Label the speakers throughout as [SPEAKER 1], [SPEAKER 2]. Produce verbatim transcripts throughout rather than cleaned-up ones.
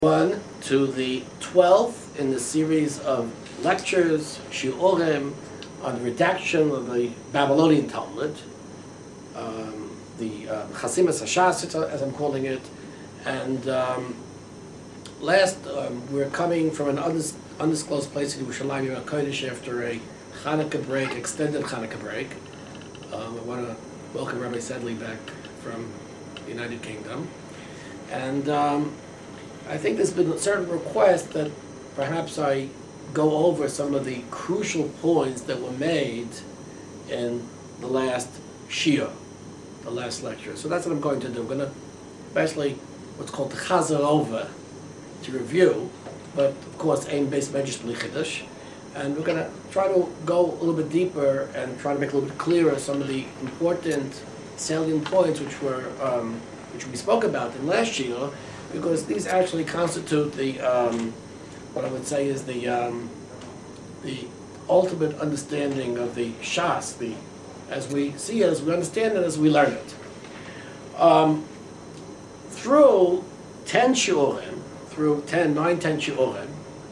[SPEAKER 1] One to the twelfth in the series of lectures, shiurim, on the redaction of the Babylonian Talmud, um, the uh, Chasimas Hashas, as I'm calling it. And um, last, um, we're coming from an undis- undisclosed place in Yerushalayim Yom HaKodesh after a Hanukkah break, extended Hanukkah break. Um, I want to welcome Rabbi Sedley back from the United Kingdom. And um, I think there's been a certain request that perhaps I go over some of the crucial points that were made in the last shiur, the last lecture. So that's what I'm going to do. I'm going to basically what's called the chazer over to review, but of course aim based medrash b'li chiddush, and we're going to try to go a little bit deeper and try to make a little bit clearer some of the important salient points which were um, which we spoke about in last shiur, because these actually constitute the, um, what I would say is the um, the ultimate understanding of the Shas, the, as we see it, as we understand it, as we learn it. Um, through ten shiurim, through ten, nine, ten shiurim,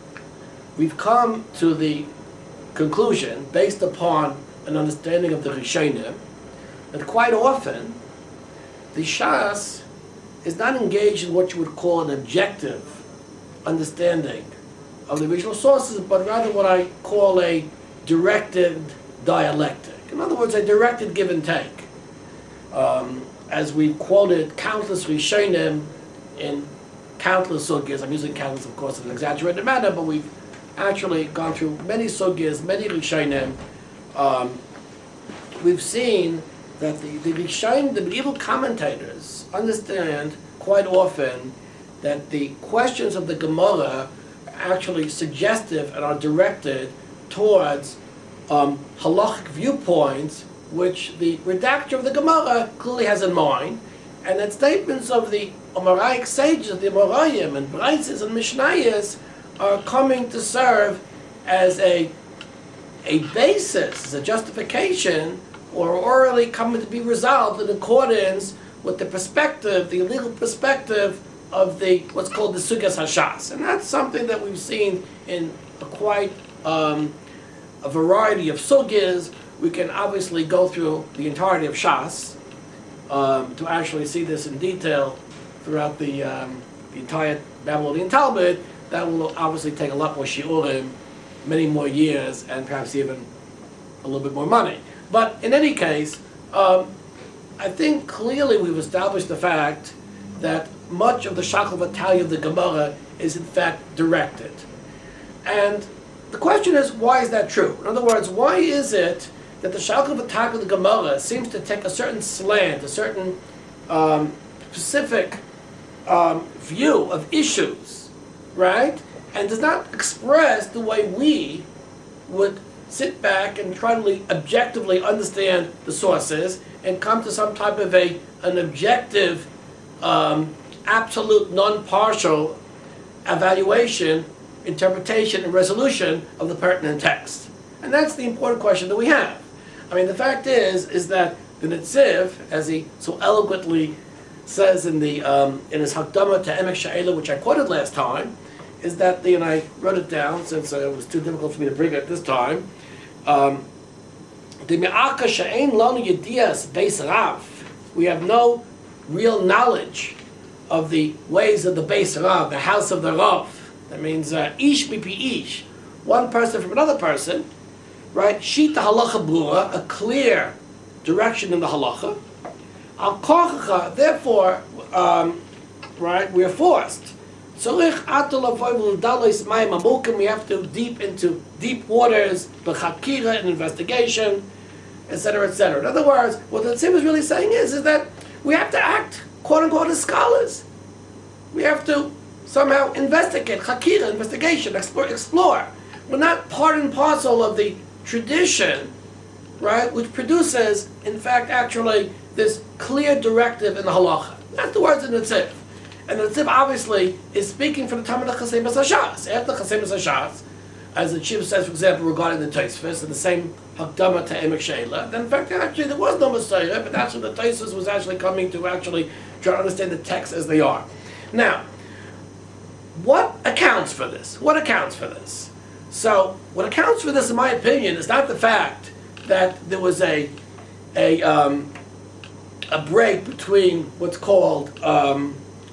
[SPEAKER 1] we've come to the conclusion, based upon an understanding of the Rishonim, that quite often the Shas is not engaged in what you would call an objective understanding of the original sources, but rather what I call a directed dialectic. In other words, a directed give and take. Um, as we've quoted countless Rishonim in countless sugyas, I'm using countless, of course, in an exaggerated manner, but we've actually gone through many sugyas, many Rishonim. Um, we've seen that the, the Rishonim, the medieval commentators, understand quite often that the questions of the Gemara are actually suggestive and are directed towards um, halachic viewpoints which the redactor of the Gemara clearly has in mind, and that statements of the Amaraic sages, the Amoraim and Braises and Mishnayos, are coming to serve as a, a basis, as a justification, or orally coming to be resolved in accordance with the perspective, the legal perspective of the what's called the Sugyas Hashas. And that's something that we've seen in a quite um, a variety of sugyas. We can obviously go through the entirety of Shas um, to actually see this in detail throughout the, um, the entire Babylonian Talmud. That will obviously take a lot more shiurim, many more years, and perhaps even a little bit more money. But in any case, um, I think clearly we've established the fact that much of the Shachal V'Talia of the Gemara is in fact directed. And the question is, why is that true? In other words, why is it that the Shachal V'Talia of the Gemara seems to take a certain slant, a certain um, specific um, view of issues, right? And does not express the way we would sit back and try to objectively understand the sources and come to some type of a an objective, um, absolute, non-partial evaluation, interpretation, and resolution of the pertinent text. And that's the important question that we have. I mean, the fact is, is that the Netziv, as he so eloquently says in the um, in his Hakdama to Emek She'ela, which I quoted last time, is that the, and I wrote it down since uh, it was too difficult for me to bring it this time. Um, we have no real knowledge of the ways of the Beis Rav, the house of the Rav. That means uh, ish bipi ish, one person from another person, right? Shita halacha brura, a clear direction in the halacha. Al kochacha, therefore, um, right? We are forced. We have to deep into deep waters, b'chakira, and investigation, et cetera, et cetera. In other words, what the Tzim is really saying is, is that we have to act, quote unquote, as scholars. We have to somehow investigate, chakira, investigation, explore, explore. We're not part and parcel of the tradition, right, which produces, in fact, actually, this clear directive in the halacha. That's the words in the Tzim. And the Tzim obviously is speaking from the time of the Chasimas Hashas. After the Chasimas Hashas, as the Chiv says, for example, regarding the Tosfos, in the same Hakdama to Emek She'ela, then in fact, actually, there was no Messiah, but that's when the Tosfos was actually coming to actually try to understand the text as they are. Now, accounts for this? What accounts for this? So what accounts for this, in my opinion, is not the fact that there was a a um, a break between what's called um,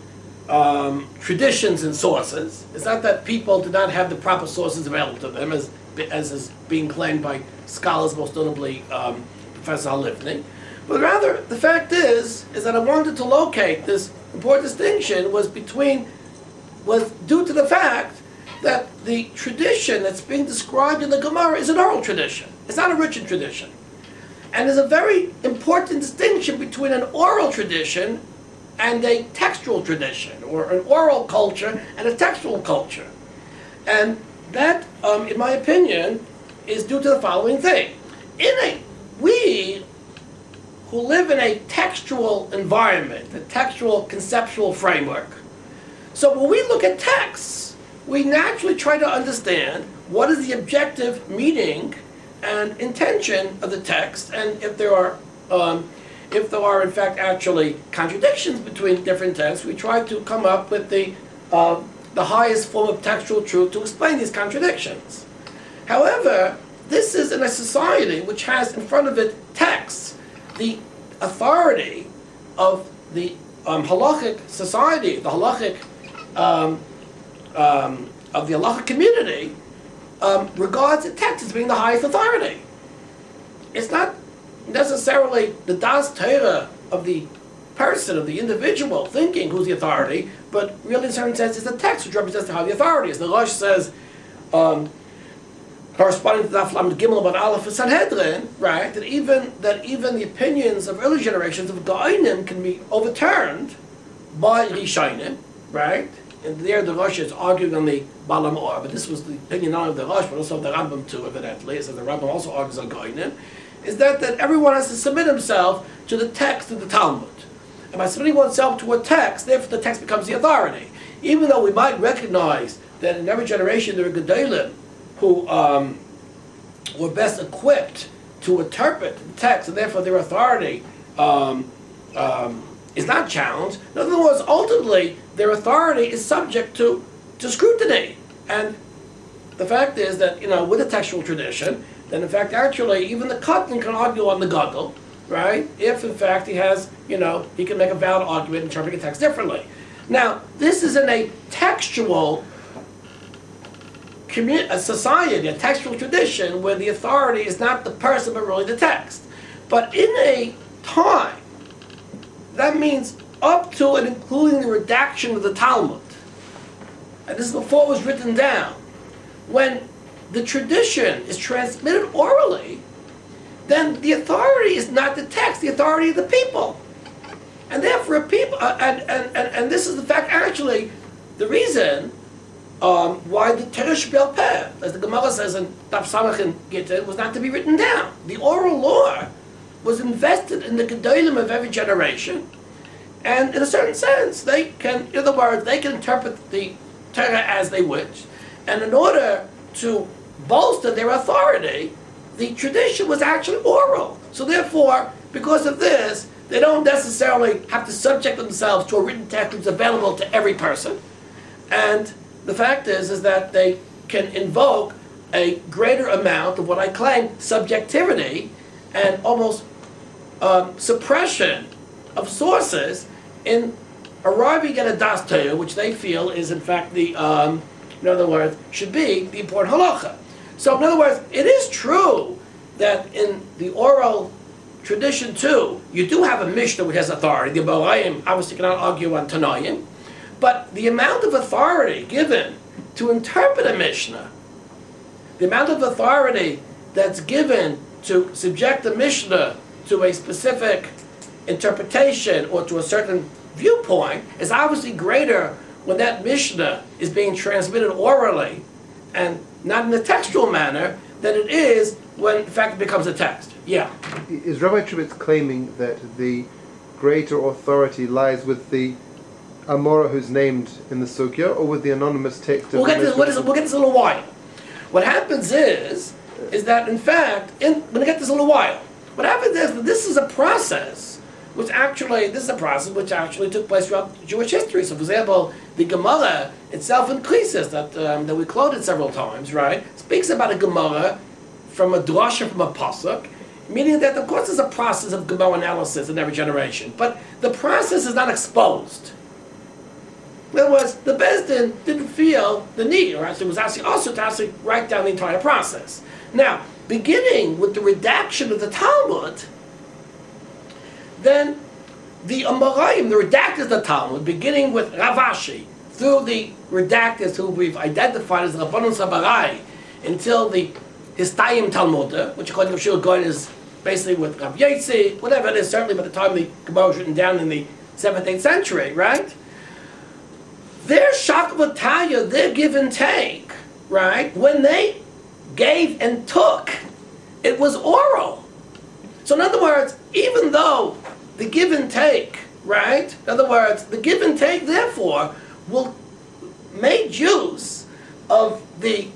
[SPEAKER 1] um, traditions and sources. It's not that people did not have the proper sources available to them, as as is being claimed by scholars, most notably um, Professor Halivni. But rather, the fact is, is that I wanted to locate this important distinction was between, was due to the fact that the tradition that's being described in the Gemara is an oral tradition. It's not a written tradition. And there's a very important distinction between an oral tradition and a textual tradition, or an oral culture and a textual culture. And that, um, in my opinion, is due to the following thing. In a, we who live in a textual environment, a textual conceptual framework, so when we look at texts, we naturally try to understand what is the objective meaning and intention of the text, and if there are, um, if there are in fact actually contradictions between different texts, we try to come up with the uh, the highest form of textual truth to explain these contradictions. However, this is in a society which has in front of it texts. The authority of the um, halachic society, the halachic um, um, of the halachic community, um, regards the text as being the highest authority. It's not necessarily the das Torah of the person, of the individual, thinking who's the authority, but really in a certain sense it's the text which represents how the authority is. The Rosh says, um, corresponding to the Aflam Gimel about Aleph Sanhedrin, right, that even that even the opinions of early generations of Gaonim can be overturned by Rishonim, right? And there the Rosh is arguing on the Balam Or, but this was the opinion not only of the Rosh, but also of the Rambam too, evidently, so the Rambam also argues on Gaonim, is that, that everyone has to submit himself to the text of the Talmud. And by submitting oneself to a text, therefore the text becomes the authority. Even though we might recognize that in every generation there are Gedolim who um, were best equipped to interpret the text, and therefore their authority um, um, is not challenged. In other words, ultimately, their authority is subject to, to scrutiny. And the fact is that, you know, with a textual tradition, then in fact, actually, even the Katan can argue on the Gadol, right? If in fact he has, you know, he can make a valid argument interpreting a text differently. Now, this is in a textual a society, a textual tradition, where the authority is not the person but really the text. But in a time, that means up to and including the redaction of the Talmud, and this is before it was written down, when the tradition is transmitted orally, then the authority is not the text, the authority of the people. And therefore, people, uh, and, and, and, and this is the fact, actually, the reason Um, why the Teresh Bel Peh, as the Gemara says in Daf Samach in Gittin, was not to be written down. The oral law was invested in the Gedolim of every generation, and in a certain sense, they can, in other words, they can interpret the Torah as they wish, and in order to bolster their authority, the tradition was actually oral. So therefore, because of this, they don't necessarily have to subject themselves to a written text which is available to every person, and the fact is, is that they can invoke a greater amount of what I claim subjectivity and almost um, suppression of sources in arriving at a das Torah, which they feel is in fact the, um, in other words, should be the important halacha. So in other words, it is true that in the oral tradition too, you do have a Mishnah which has authority. The Baraim obviously cannot argue on Tanayim. But the amount of authority given to interpret a Mishnah, the amount of authority that's given to subject a Mishnah to a specific interpretation or to a certain viewpoint is obviously greater when that Mishnah is being transmitted orally and not in a textual manner than it is when in fact it becomes a text. Yeah.
[SPEAKER 2] Is Rabbi Trubetz claiming that the greater authority lies with the Amora who's named in the Sugya, or with the anonymous text of
[SPEAKER 1] we'll get
[SPEAKER 2] the
[SPEAKER 1] this, what is, We'll get this in a little while. What happens is, is that in fact, in, we're going to get this in a little while. What happens is that this is a process which actually, this is a process which actually took place throughout Jewish history. So, for example, the Gemara itself in Krisis, that, um, that we quoted several times, right, speaks about a Gemara from a drasha, from a pasuk, meaning that, of course, there's a process of Gemara analysis in every generation, but the process is not exposed. In other words, the Beis Din didn't feel the need, or actually was actually also to actually write down the entire process. Now, beginning with the redaction of the Talmud, then the Amoraim, the redactors of the Talmud, beginning with Rav Ashi, through the redactors who we've identified as the Rabbanon Sabarai, until the Histayim Talmud, which according to Shul Goyen is basically with Rav Yetzi, whatever it is, certainly by the time the Gemara was written down in the seventh, eighth century, right? Their Shakvataya, their give and take, right? When they gave and took, it was oral. So in other words, even though the give and take, right? In other words, the give and take, therefore, will make use of the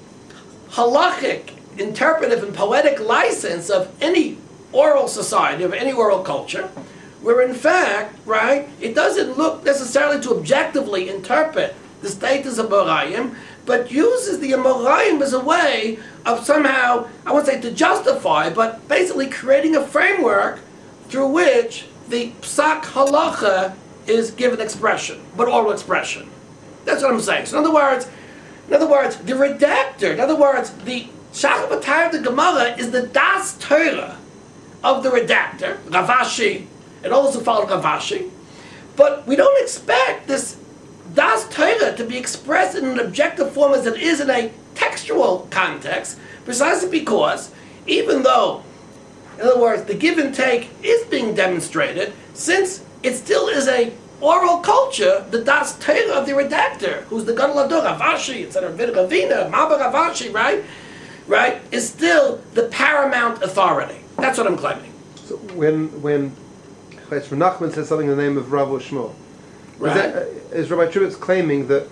[SPEAKER 1] halachic, interpretive, and poetic license of any oral society, of any oral culture, where in fact, right, it doesn't look necessarily to objectively interpret the status of Amoraim, but uses the Amoraim as a way of somehow, I won't say to justify, but basically creating a framework through which the psak halacha is given expression, but oral expression. That's what I'm saying. So in other words, in other words, the redactor, in other words, the Shachatayah of the Gemara is the Das Torah of the redactor, Rav Ashi, and all those who follow Rav Ashi. But we don't expect this Das Torah to be expressed in an objective form as it is in a textual context, precisely because, even though, in other words, the give and take is being demonstrated, since it still is a oral culture, the Das Torah of the redactor, who's the Gadol Ador, Rav Ashi, et cetera, Ravina, Maba Rav Ashi, right, right, is still the paramount authority. That's what I'm claiming.
[SPEAKER 2] So when when Rav Nachman says something in the name of Rav or Shmuel,
[SPEAKER 1] right.
[SPEAKER 2] is, that, uh, is Rabbi Trubetz claiming that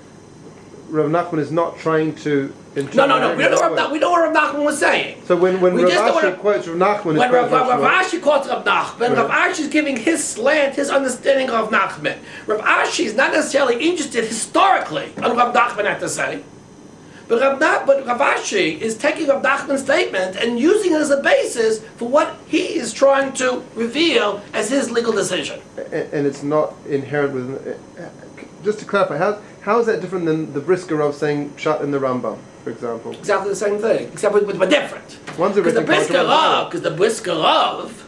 [SPEAKER 2] Rav Nachman is not trying to interpret?
[SPEAKER 1] No, no, no. We don't know what Rav, we know what Rav Nachman was saying.
[SPEAKER 2] So when when
[SPEAKER 1] we
[SPEAKER 2] Rav
[SPEAKER 1] Ashi
[SPEAKER 2] Ashi quotes Rav Nachman,
[SPEAKER 1] when Rav, Rav, Rav Ashi quotes Rav Nachman,
[SPEAKER 2] right.
[SPEAKER 1] Rav Ashi is giving his slant, his understanding of Nachman. Rav Ashi is not necessarily interested historically on what Rav Nachman had to say. But Rav, Na, but Rav Ashi is taking Rav Nachman's statement and using it as a basis for what he is trying to reveal as his legal decision.
[SPEAKER 2] And, and it's not inherent with. Uh, just to clarify, how how is that different than the Brisker Rav saying "shot" in the Rambam, for example?
[SPEAKER 1] Exactly the same thing, except with, with, with different.
[SPEAKER 2] One's a
[SPEAKER 1] Because the
[SPEAKER 2] written
[SPEAKER 1] Brisker Rav, because the Brisker Rav,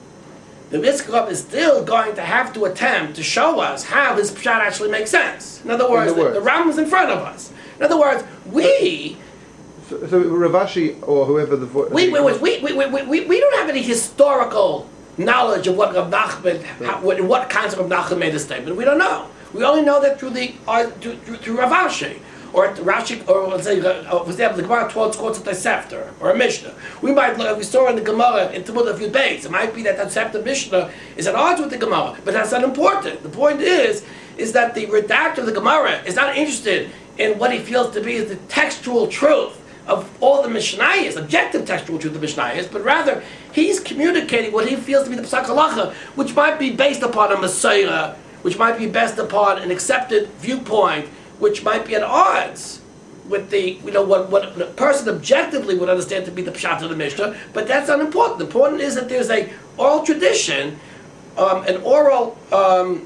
[SPEAKER 1] the Brisker Rav is still going to have to attempt to show us how his pshat actually makes sense. In other words,
[SPEAKER 2] in the,
[SPEAKER 1] the, the Rambam is in front of us. In other words, we...
[SPEAKER 2] So, so Rav Ashi, or whoever the... Vo-
[SPEAKER 1] we, we, we, we, we, we, we, we don't have any historical knowledge of what Rav Nachman, how, what, what kinds of Rav Nachman made a statement. We don't know. We only know that through the uh, through, through, through Rav Ashi, or Rashi, or let's say, uh, for example, the Gemara quotes quotes a Tosefta or a Mishnah. We might look, we saw in the Gemara in Talmud a few days. It might be that that Tosefta Mishnah is at odds with the Gemara, but that's not important. The point is, is that the redactor of the Gemara is not interested in what he feels to be as the textual truth of all the Mishnayos, objective textual truth of the Mishnayos, but rather he's communicating what he feels to be the Psak Halacha, which might be based upon a Messiah, which might be based upon an accepted viewpoint, which might be at odds with the, you know, what, what a person objectively would understand to be the Pshat of the Mishnah, but that's not important. The important is that there's a oral tradition, um, an oral, um,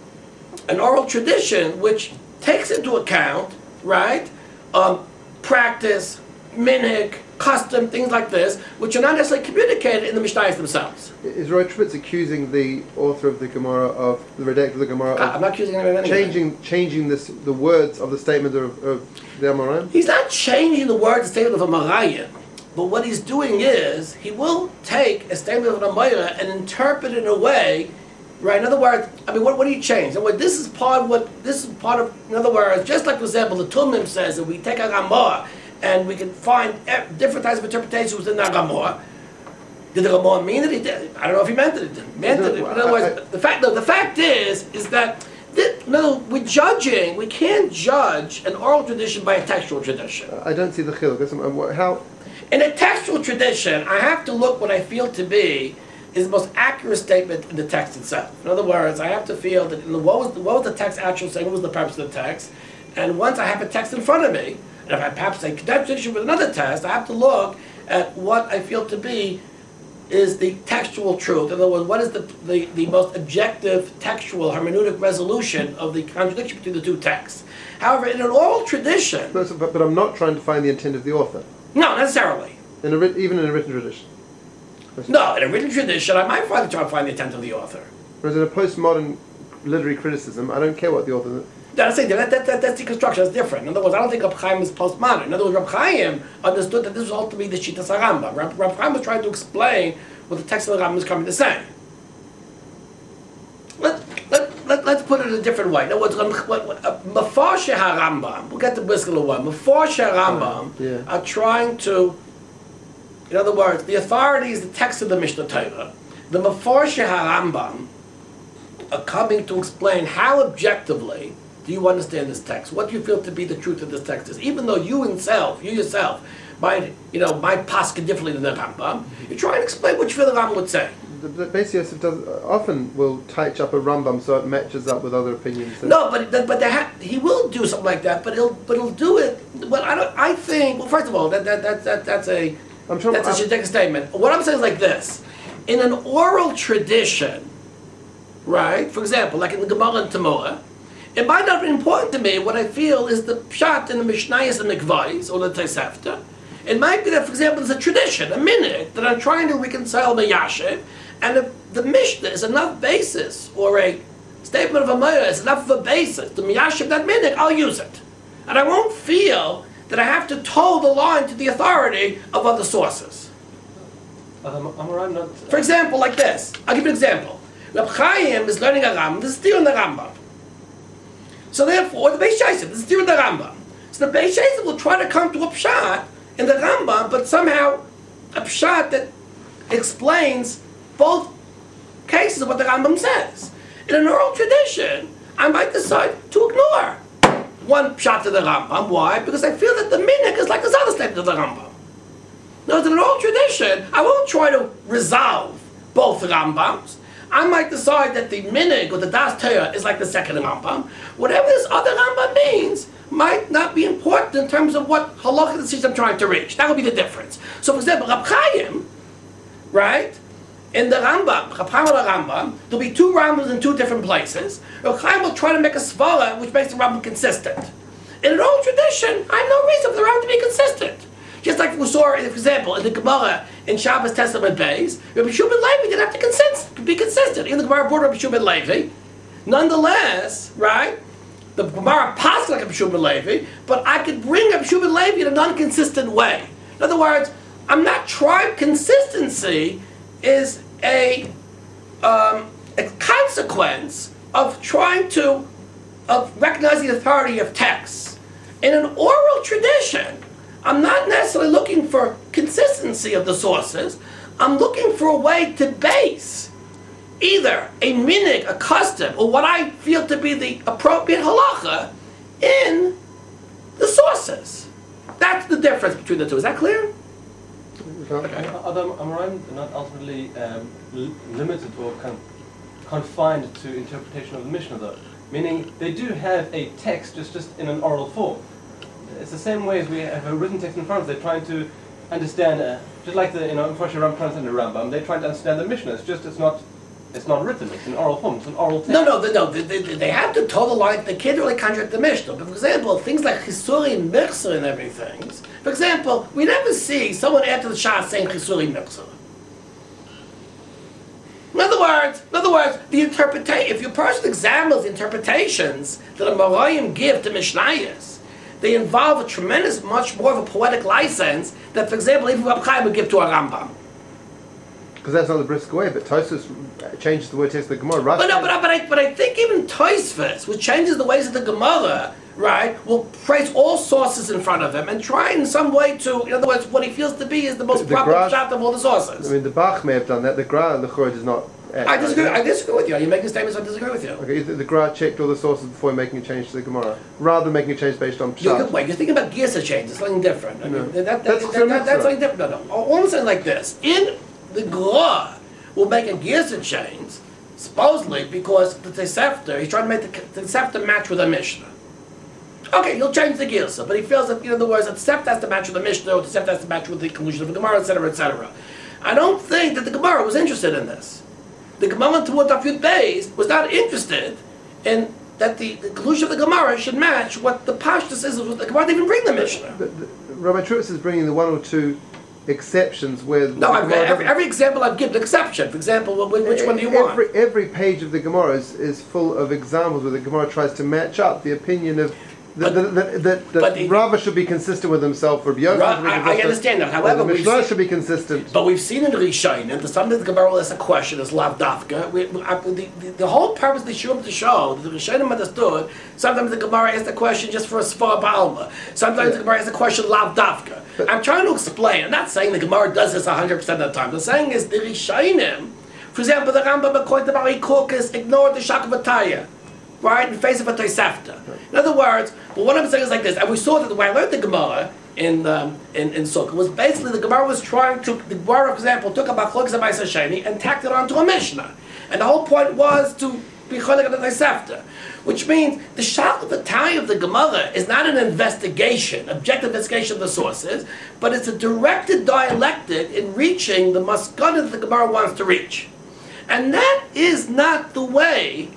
[SPEAKER 1] an oral tradition which takes into account, right, um, practice, minhag, custom, things like this, which are not necessarily communicated in the Mishnayos themselves.
[SPEAKER 2] Is Roy Schmitz accusing the author of the Gemara, of the redactor of the Gemara, of
[SPEAKER 1] I'm not accusing him of anything.
[SPEAKER 2] changing changing this the words of the statement of, of the Amoraim?
[SPEAKER 1] He's not changing the word, the statement of a Amoraim, but what he's doing is, he will take a statement of an Amoraim and interpret it in a way, right? In other words, I mean, what, what do you change? And what this is part of what, this is part of, in other words, just like, for example, the Tumim says that we take a Ramah and we can find different types of interpretations within that Ramah. Did the Ramah mean it? He did. I don't know if he meant it. He meant it. In other words, the fact, no, the fact is, is that, this, no, we're judging, we can't judge an oral tradition by a textual tradition.
[SPEAKER 2] I don't see the chiluk. How?
[SPEAKER 1] In a textual tradition, I have to look what I feel to be is the most accurate statement in the text itself. In other words, I have to feel that in the, what, was, what was the text actually saying, what was the purpose of the text, and once I have a text in front of me, and if I perhaps a contradiction with another text, I have to look at what I feel to be is the textual truth. In other words, what is the, the, the most objective textual hermeneutic resolution of the contradiction between the two texts. However, in an oral tradition...
[SPEAKER 2] No, so, but, but I'm not trying to find the intent of the author.
[SPEAKER 1] No, necessarily.
[SPEAKER 2] In a, writ- even in a written tradition.
[SPEAKER 1] No, in a written tradition, I might find, try to find the intent of the author.
[SPEAKER 2] Whereas in a postmodern literary criticism, I don't care what the author...
[SPEAKER 1] That's, that, that, that, that's deconstruction, that's different. In other words, I don't think Rab Chaim is postmodern. In other words, Rab Chaim understood that this was ultimately the Shittas HaRambam. Rab, Rab Chaim was trying to explain what the text of the Rambam is coming to say. Let, let, let, let's put it in a different way. In other words, Mefarshei HaRambam, we'll get to Brisker one, Mefarshei HaRambam
[SPEAKER 2] yeah.
[SPEAKER 1] are trying to, in other words, the authority is the text of the Mishnah Torah. The Mefarshei HaRambam are coming to explain how objectively do you understand this text? What do you feel to be the truth of this text is? Even though you yourself, you yourself, might, you know, might paskin differently than the Rambam, you try and explain what you feel the Rambam would say.
[SPEAKER 2] The, the Beis Yosef does often will touch up a Rambam so it matches up with other opinions.
[SPEAKER 1] No, but but there ha- he will do something like that. But he'll but he'll do it. But I don't. I think. Well, first of all, that that that, that that's a
[SPEAKER 2] I'm sure
[SPEAKER 1] that's
[SPEAKER 2] I'm,
[SPEAKER 1] a Shidduch statement. What I'm saying is like this: in an oral tradition, right? For example, like in the Gemara and Tamora, it might not be important to me what I feel is the pshat in the Mishnayos and the Gvais or the Tosefta. It might be that, for example, there's a tradition, a minute that I'm trying to reconcile the Yashiv, and if the Mishnah is enough basis, or a statement of a Maya is enough of a basis to Miyashiv that minute, I'll use it. And I won't feel that I have to toe the line to the authority of other sources.
[SPEAKER 3] Um, I'm not,
[SPEAKER 1] For example, like this. I'll give you an example. Reb Chaim is learning a Rambam, this is still in the Rambam. So therefore, the Beis Yosef, this is still in the Rambam. So the Beis Yosef will try to come to a pshat in the Rambam, but somehow a pshat that explains both cases of what the Rambam says. In an oral tradition, I might decide to ignore one pshat of the Rambam. Why? Because I feel that the minhag is like this other statement of the Rambam. Now, in an oral tradition, I won't try to resolve both Rambams. I might decide that the minhag or the das Torah is like the second Rambam. Whatever this other Rambam means might not be important in terms of what halacha decision I'm trying to reach. That will be the difference. So, for example, Rab Chaim, right? In the Rambam, Rab Chaim al Rambam, there'll be two Rambams in two different places. Rab Chaim will try to make a svara which makes the Rambam consistent. In an old tradition, I have no reason for the Rambam to be consistent. Just like we saw, for example, in the Gemara in Shabbos Testament Beis, Rabbi Shimon Levi didn't have to consist, be consistent. Even the Gemara brought Rabbi Shimon Levi. Nonetheless, right, the Gemara passed like Rabbi Shimon Levi, but I could bring Rabbi Shimon Levi in a non-consistent way. In other words, I'm not trying, consistency is a, um, a consequence of trying to of recognize the authority of texts. In an oral tradition, I'm not necessarily looking for consistency of the sources. I'm looking for a way to base either a minhag, a custom, or what I feel to be the appropriate halacha in the sources. That's the difference between the two. Is that clear?
[SPEAKER 3] Okay. Although Amoraim are not ultimately um, l- limited or con- confined to interpretation of the Mishnah, though. Meaning they do have a text just, just in an oral form. It's the same way as we have a written text in front of us. They're trying to understand, uh, just like the, you know, unfortunately Ram trying to understand the Rambam, they're trying to understand the Mishnah. It's just, it's not, it's not written, it's in oral form, it's an oral text.
[SPEAKER 1] No, no, they, no, they, they, they have to toe the line, they can't really contradict the Mishnah. But for example, things like Chisuri and Michser and everything, for example, we never see someone after the Shah saying Chisuri Michser. In other words, in other words, the interpretation, if your person examines the interpretations that a Marayim give to Mishnayos, they involve a tremendous, much more of a poetic license that, for example, even Rab Chaim would give to a Rambam.
[SPEAKER 2] Because that's not the brisk way, but Tosfos changes the word text of the Gemara.
[SPEAKER 1] But no, but, I- but, I, but I think even Tosfos, which changes the ways of the Gemara, right, will place all sources in front of him and try in some way to, in other words, what he feels to be is the most
[SPEAKER 2] The
[SPEAKER 1] proper
[SPEAKER 2] Gra-
[SPEAKER 1] shot of all the sources.
[SPEAKER 2] I mean, the Bach may have done that. The Gra, the Chor does not. Act
[SPEAKER 1] I disagree.
[SPEAKER 2] like
[SPEAKER 1] I
[SPEAKER 2] that.
[SPEAKER 1] disagree with you. You're making statements. I disagree with you.
[SPEAKER 2] Okay, the, the Gra checked all the sources before making a change to the Gemara, rather than making a change based on
[SPEAKER 1] You're,
[SPEAKER 2] Pshat.
[SPEAKER 1] wait, you're thinking about Gisa change. It's something different. I mean,
[SPEAKER 2] No.
[SPEAKER 1] that, that,
[SPEAKER 2] That's
[SPEAKER 1] that,
[SPEAKER 2] Chizur
[SPEAKER 1] that, that's
[SPEAKER 2] Mitzvah.
[SPEAKER 1] something different. No, no. All I'm saying like this: in the Gra, will make a Gersa change, supposedly because the Tosefta, he's trying to make the Tosefta match with a Mishnah. Okay, he'll change the Gersa, but he feels that, in other words, that the Tosefta has to match with the Mishnah, or the Tosefta has to match with the conclusion of the Gemara, et cetera, et cetera. I don't think that the Gemara was interested in this. The Gemara toward Daf Beis was not interested in that the, the conclusion of the Gemara should match what the Pashtus is. The Gemara didn't even bring the Mishnah.
[SPEAKER 2] But, but, Rabbi Truitz is bringing the one or two exceptions where...
[SPEAKER 1] No, I've, every, every example I've given an exception. For example, which, which one do you
[SPEAKER 2] every,
[SPEAKER 1] want?
[SPEAKER 2] Every page of the Gemara is, is full of examples where the Gemara tries to match up the opinion of... That,
[SPEAKER 1] But-
[SPEAKER 2] that, that, that
[SPEAKER 1] but the-
[SPEAKER 2] Rava should be consistent with himself, or Yochanan
[SPEAKER 1] Ra-
[SPEAKER 2] should be
[SPEAKER 1] I- I
[SPEAKER 2] consistent,
[SPEAKER 1] understand that.
[SPEAKER 2] or
[SPEAKER 1] However,
[SPEAKER 2] the
[SPEAKER 1] we've
[SPEAKER 2] Mishnah
[SPEAKER 1] seen-
[SPEAKER 2] should be consistent.
[SPEAKER 1] But we've seen in Rishonim, and sometimes the Gemara will ask a question as Lav Dafka. We, we, uh, the, the, the whole purpose of the Shur to show that the Rishonim understood, sometimes the Gemara asks a question just for a Svar Ba'alma. Sometimes
[SPEAKER 2] Yeah.
[SPEAKER 1] the Gemara asks a question Lav Dafka.
[SPEAKER 2] But-
[SPEAKER 1] I'm trying to explain. I'm not saying the Gemara does this one hundred percent of the time. I'm saying is the Rishonim, for example, the Rambam according to Bari Korkus ignored the Shakavataya. Right, in face of a Tosefta. In other words, well, what I'm saying is like this, and we saw that when I learned the Gemara in um, in, in Sukkah, was basically the Gemara was trying to, the Gemara, for example, took a Machlokes of Ma'aser Sheni and tacked it onto a Mishnah. And the whole point was to be Cholik of the Tosefta. Which means the Shach of the tie of the Gemara is not an investigation, objective investigation of the sources, but it's a directed dialectic in reaching the Maskana that the Gemara wants to reach. And that is not the way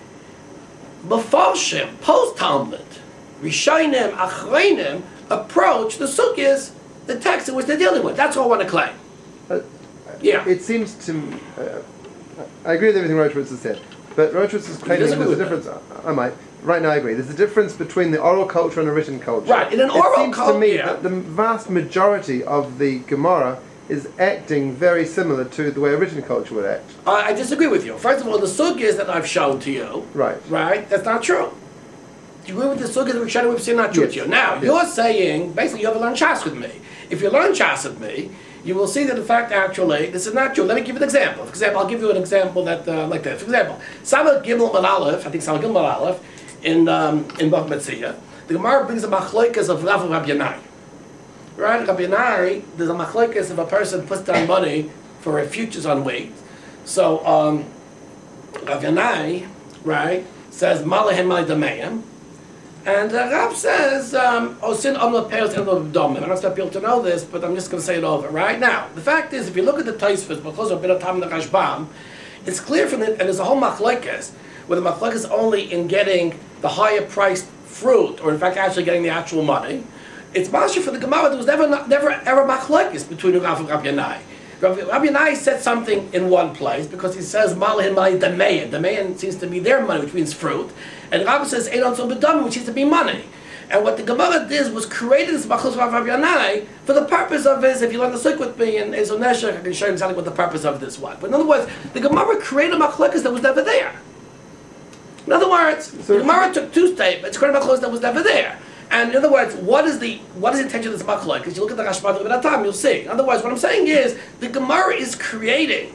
[SPEAKER 1] Mefarshim, post-Talmud, Rishonim, Achreinim, approach the sugyas, the text in which they're dealing with. That's all I want to claim.
[SPEAKER 2] Uh,
[SPEAKER 1] Yeah.
[SPEAKER 2] It seems to me, uh, I agree with everything Rochwitz has said, but Rochwitz is claiming
[SPEAKER 1] disagree
[SPEAKER 2] there's a
[SPEAKER 1] with
[SPEAKER 2] difference. I I might. Right now I agree. There's a difference between the oral culture and the written culture.
[SPEAKER 1] Right, in an
[SPEAKER 2] it
[SPEAKER 1] oral
[SPEAKER 2] seems
[SPEAKER 1] cul-
[SPEAKER 2] to me
[SPEAKER 1] yeah.
[SPEAKER 2] that the vast majority of the Gemara is acting very similar to the way a written culture would act.
[SPEAKER 1] I, I disagree with you. First of all, the sugyas that I've shown to you,
[SPEAKER 2] Right.
[SPEAKER 1] right, that's not true. Do you agree with the sugyas that Rishonim we've seen not true
[SPEAKER 2] Yes.
[SPEAKER 1] to you? Now,
[SPEAKER 2] Yes.
[SPEAKER 1] you're saying, basically, you have learned Shas with me. If you learn Shas with me, you will see that in fact, actually, this is not true. Let me give you an example. For example, I'll give you an example that, uh, like this. For example, Samad Gimel Mal Aleph, I think Samad Gimel Mal Aleph, in um, in Bach Metzia, the Gemara brings a machlokes of Rav and Rabbi Yanai. Right, Rabbi Yanai, there's a machlokes if a person puts down money for a futures on weight. So um, Rav Yanai, right, says Malahem Mal Damayim. And uh, Rav says, Osin Omla Peos Emla Domim. I don't expect people to know this, but I'm just going to say it over. Right now, the fact is, if you look at the Tosfos, because of Beit Tam the Rashbam, it's clear from it, and there's a whole machlekes, where the machlekes is only in getting the higher priced fruit, or in fact actually getting the actual money. It's masha for the Gemara. There was never, never ever machlekes between Rav and Rabbi Yanai. Rabbi Yanai said something in one place because he says Malahin Mali Dameyan. Dameyan seems to be their money, which means fruit. And Rabbi says Einon Tzom B'Damim, which seems to be money. And what the Gemara did was created this Machlos Rav Rabbi Yanai for the purpose of his, if you learn the Suk with me in Ezo Neshech, I can show you exactly what the purpose of this was. But in other words, the Gemara created a Machlekas that was never there. In other words,
[SPEAKER 2] So
[SPEAKER 1] the Gemara took two statements, created a Machlekas that was never there. And in other words, what is the what is the intention of this machlok? Because you look at the Rashbam of that time, you'll see. In other words, what I'm saying is the Gemara is creating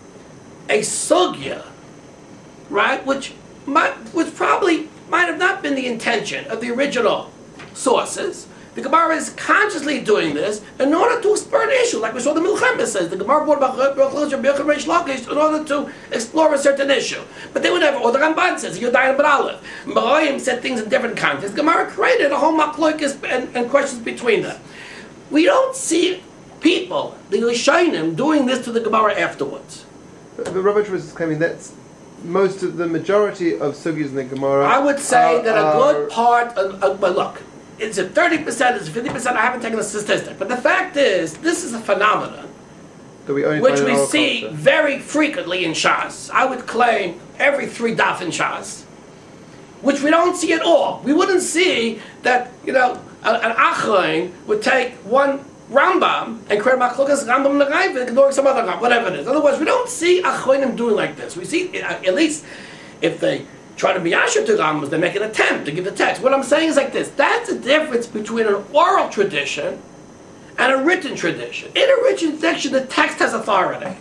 [SPEAKER 1] a sugya, right? Which might, which probably might have not been the intention of the original sources. The Gemara is consciously doing this in order to spur an issue, like we saw the Milchemes says. The Gemara brought about Reish Lakish in order to explore a certain issue. But they would never, or the Ramban says, you're dying about Aleph. Marayim said things in different contexts. The Gemara created a whole machlokas and, and questions between them. We don't see people, the Rishonim, doing this to the Gemara afterwards.
[SPEAKER 2] But Rabbi Truitz is claiming that's most of the majority of sugyas in the Gemara.
[SPEAKER 1] I would say
[SPEAKER 2] are-
[SPEAKER 1] that a
[SPEAKER 2] are-
[SPEAKER 1] good part of, of but look, it's a thirty percent, it's a fifty percent, I haven't taken a statistic. But the fact is, this is a phenomenon
[SPEAKER 2] that we only
[SPEAKER 1] which
[SPEAKER 2] find in
[SPEAKER 1] we
[SPEAKER 2] oral
[SPEAKER 1] see
[SPEAKER 2] culture.
[SPEAKER 1] very frequently in Shas. I would claim every three daf in Shas, which we don't see at all. We wouldn't see that, you know, a- an Achrein would take one Rambam and create Machlokas Rambam Nerayv, ignoring some other Rambam, whatever it is. In other words, we don't see Achreinim doing like this. We see, at least, if they try to be Asher to Rambams, they make an attempt to give the text. What I'm saying is like this. That's the difference between an oral tradition and a written tradition. In a written tradition, the text has authority.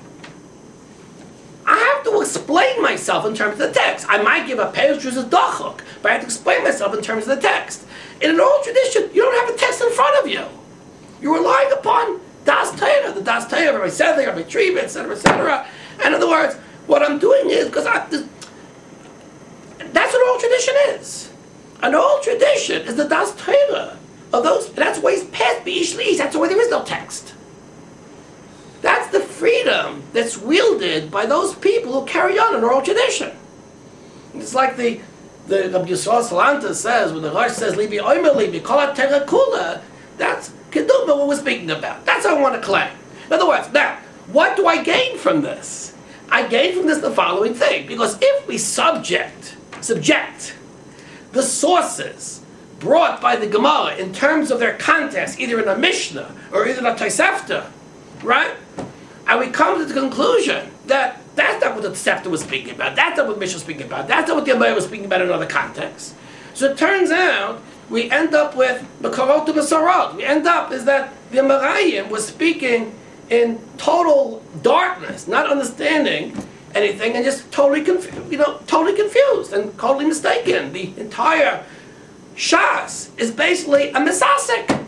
[SPEAKER 1] I have to explain myself in terms of the text. I might give a page to a dachuk, but I have to explain myself in terms of the text. In an oral tradition, you don't have a text in front of you. You're relying upon Das Torah, the Das Torah, Rabbi Sedley, Rabbi Triba, et cetera, et cetera. And In other words, what I'm doing is, because I, this, that's what oral tradition is. An oral tradition is the Das Torah of those, that's why it's past B'ish Lish, that's why there is no text. That's the freedom that's wielded by those people who carry on an oral tradition. It's like the, the Rabbi Yisrael Salanta says, when the Rosh says, Libi Omer Libi, Kol HaTorah Kula, that's Keduma, what we're speaking about. That's what I want to claim. In other words, now, what do I gain from this? I gain from this the following thing, because if we subject, subject the sources brought by the Gemara in terms of their context, either in a Mishnah or either in a Tosefta, right? And we come to the conclusion that that's not what the Tosefta was speaking about, that's not what Mishnah was speaking about, that's not what the Gemara was speaking about in another context. So it turns out we end up with Makarot to Masarot. We end up is that the Amarayim was speaking in total darkness, not understanding anything, and just totally confused, you know, totally confused and totally mistaken. The entire Shas is basically a misasek.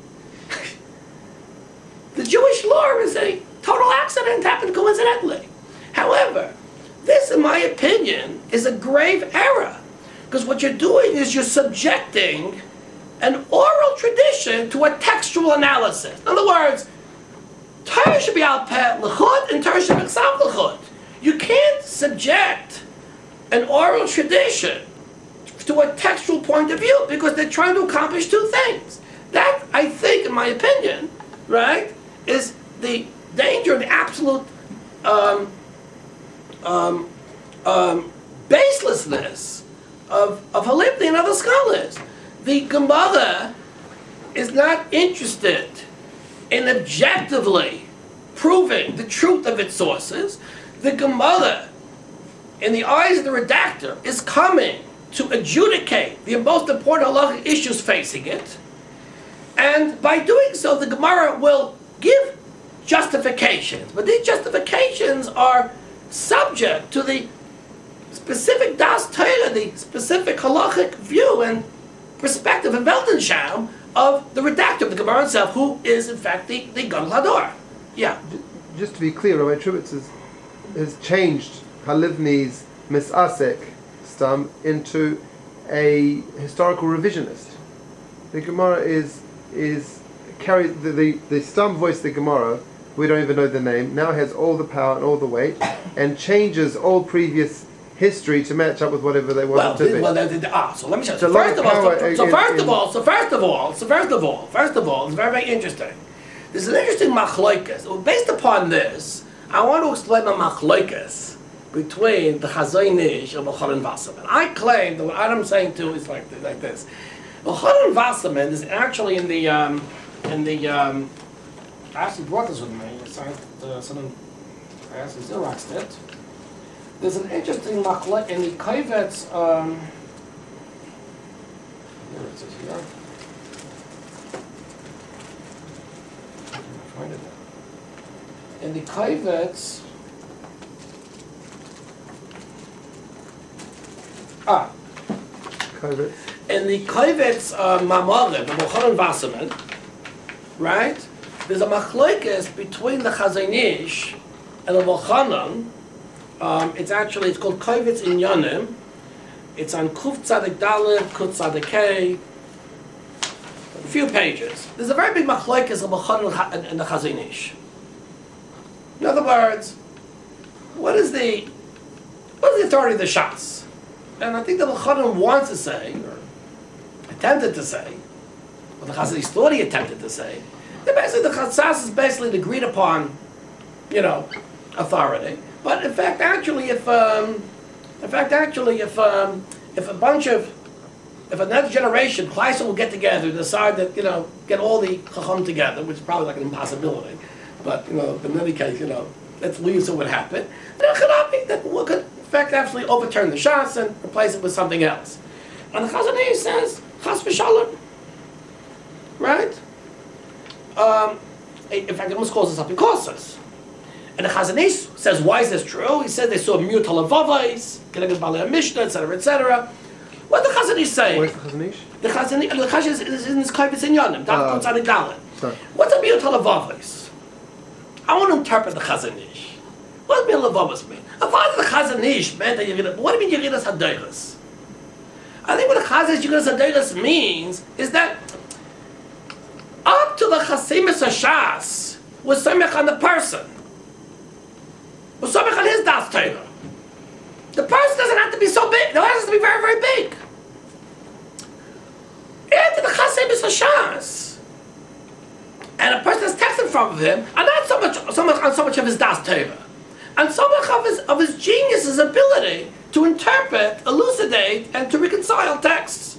[SPEAKER 1] The Jewish law is a total accident, happened coincidentally. However, this, in my opinion, is a grave error, because what you're doing is you're subjecting an oral tradition to a textual analysis. In other words, Torah should be al peh l'chut and Torah should be chsav l'chut. You can't subject an oral tradition to a textual point of view because they're trying to accomplish two things. That, I think, in my opinion, right, is the danger, the absolute um, um, um, baselessness of, of Halibni and other scholars. The Gemara is not interested in objectively proving the truth of its sources. The Gemara, in the eyes of the redactor, is coming to adjudicate the most important halachic issues facing it. And by doing so, the Gemara will give justifications. But these justifications are subject to the specific Das Torah, the specific halachic view and perspective and Weltanschauung of the redactor of the Gemara itself, who is in fact the, the Gadol Hador. Yeah.
[SPEAKER 2] Just to be clear, Rabbi Trubitz has, has changed Halivni's misasek stam into a historical revisionist. The Gemara is is carry the, the, the stam voice of the Gemara, we don't even know the name, now has all the power and all the weight, and changes all previous history to match up with whatever they want
[SPEAKER 1] well,
[SPEAKER 2] it to be.
[SPEAKER 1] Well, they, they, ah, so let me show you.
[SPEAKER 2] So
[SPEAKER 1] So first of all, so, so
[SPEAKER 2] in,
[SPEAKER 1] first
[SPEAKER 2] in,
[SPEAKER 1] of all, so first of all, so first of all, first of all, it's very, very interesting. There's an interesting machloikas. Well, based upon this, I want to explain the machloikas between the Chazon Ish and Elchanan Wasserman. I claim that what I'm saying too is like like this. Elchanan Wasserman is actually in the um, in the um, I actually brought this with me. It's uh, someone I actually Xeroxed it. There's an interesting machlek in the Kovetz. Um, where is it here? Find it now. In the Kovetz. Ah.
[SPEAKER 2] Kovetz.
[SPEAKER 1] In the Kovetz uh, Mamare, the Elchanan Wasserman, right? There's a machlekes between the Chazon Ish and the Elchanan. Um, it's actually, it's called Kovetz Inyanim. It's on Kuf Tzadik Dalet, Kuf Tzadik Kei, a few pages. There's a very big machlokes of Elchanan and the Chazon Ish. In other words, what is the what is the authority of the Shas? And I think the Elchanan wants to say, or attempted to say, or the Chazon Ish thought he attempted to say, that basically the Chasas is basically the agreed upon, you know, authority. But in fact, actually, if um, in fact, actually, if um, if a bunch of if another generation, Kleisel will get together and decide that, you know, get all the Chacham together, which is probably like an impossibility. But you know, in any case, you know, let's leave so what happened. Then it could be that we could, in fact, actually overturn the Shas and replace it with something else. And the Chazon Ish says Chas v'Shalom, right? Um, in fact, it almost calls us up in Kosos. And the Chazon Ish says, why is this true? He said they saw Miyut Halavavais, Keneged Balei Mishnah, et cetera, et cetera. What did the Chazon Ish say?
[SPEAKER 2] Where's the Chazon Ish?
[SPEAKER 1] The Chazon Ish, the Chazon Ish is in his Kovetz Inyanim, Daf Tzadik Dalet.
[SPEAKER 2] Sorry.
[SPEAKER 1] What's a Miyut Halavavais? I want to interpret the Chazon Ish. What does Levavos mean? A father the Chazon Ish meant that you're gonna. What do you mean Yeridas Hadoros? I think what the Chazon Ish Yeridas Hadoros means is that up to the Chasimus Hashas was Samech on the person. Was Samech on his Das Torah. The person doesn't have to be so big. The person has to be very, very big. After the Chasimus Hashas, and a person that's texted from him, and not so much, so much on so much of his Das Torah, and so much of his of his genius, his ability to interpret, elucidate, and to reconcile texts.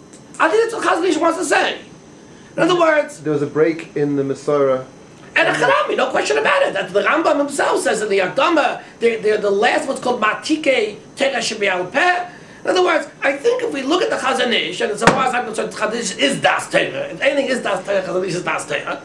[SPEAKER 1] I think that's what Chazon Ish wants to say. In other words,
[SPEAKER 2] there was a break in the Masorah.
[SPEAKER 1] And a Harami, no question about it. That the Rambam himself says in the Akdama, they're, they're the last what's called Matike Tera Shebial Peh. In other words, I think if we look at the Chazon Ish, and as far as I'm concerned, Chazon Ish is Das Torah. If anything is Das Torah, Chazon Ish is Das Torah.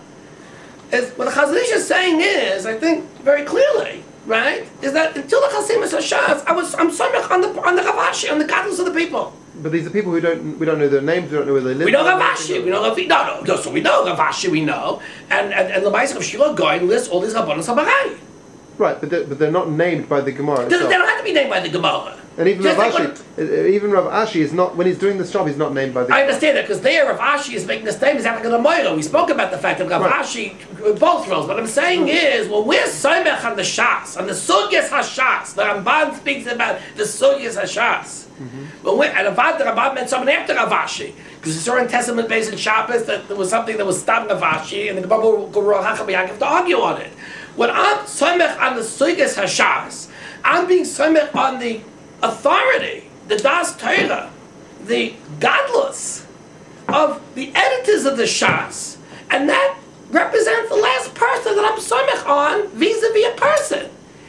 [SPEAKER 1] Is what the Chazon Ish is saying is, I think very clearly, right, is that until the Chasimus Hashas, I was I'm samech on the on the Ravashi, on the godless of the people.
[SPEAKER 2] But these are people who don't we don't know their names, we don't know where they live.
[SPEAKER 1] We know Ravashi, we know Rav, no, no, so we know Ravashi, we know, and and and the Ma'aseh of Shira Goin lists all these Rabbanos Habarai.
[SPEAKER 2] Right, but they're, but they're not named by the Gemara.
[SPEAKER 1] They, they don't have to be named by the Gemara.
[SPEAKER 2] And even Rav
[SPEAKER 1] Like
[SPEAKER 2] Ashi, even Rav Ashi is not, when he's doing this job, he's not named by the
[SPEAKER 1] I understand that, because there Rav Ashi is making a statement, he's acting on a Moira. We spoke about the fact that Rav
[SPEAKER 2] Right.
[SPEAKER 1] Ashi, both roles. What I'm saying is, well, we're Soimech on the Shas, on the Sugyas HaShas. The Ramban speaks about the Sugyas HaShas. Mm-hmm. But when, and Avad, the Ramban meant someone after Rav Ashi. Because it's in Testament based in Shabbos that there was something that was stopping Rav Ashi, and the Gemara will have to argue on it. When I'm Soimech on the Sugyas HaShas, I'm being Soimech on the authority, the Das Torah, the godless of the editors of the Shas, and that represents the last person that I'm samech on vis-a-vis a person.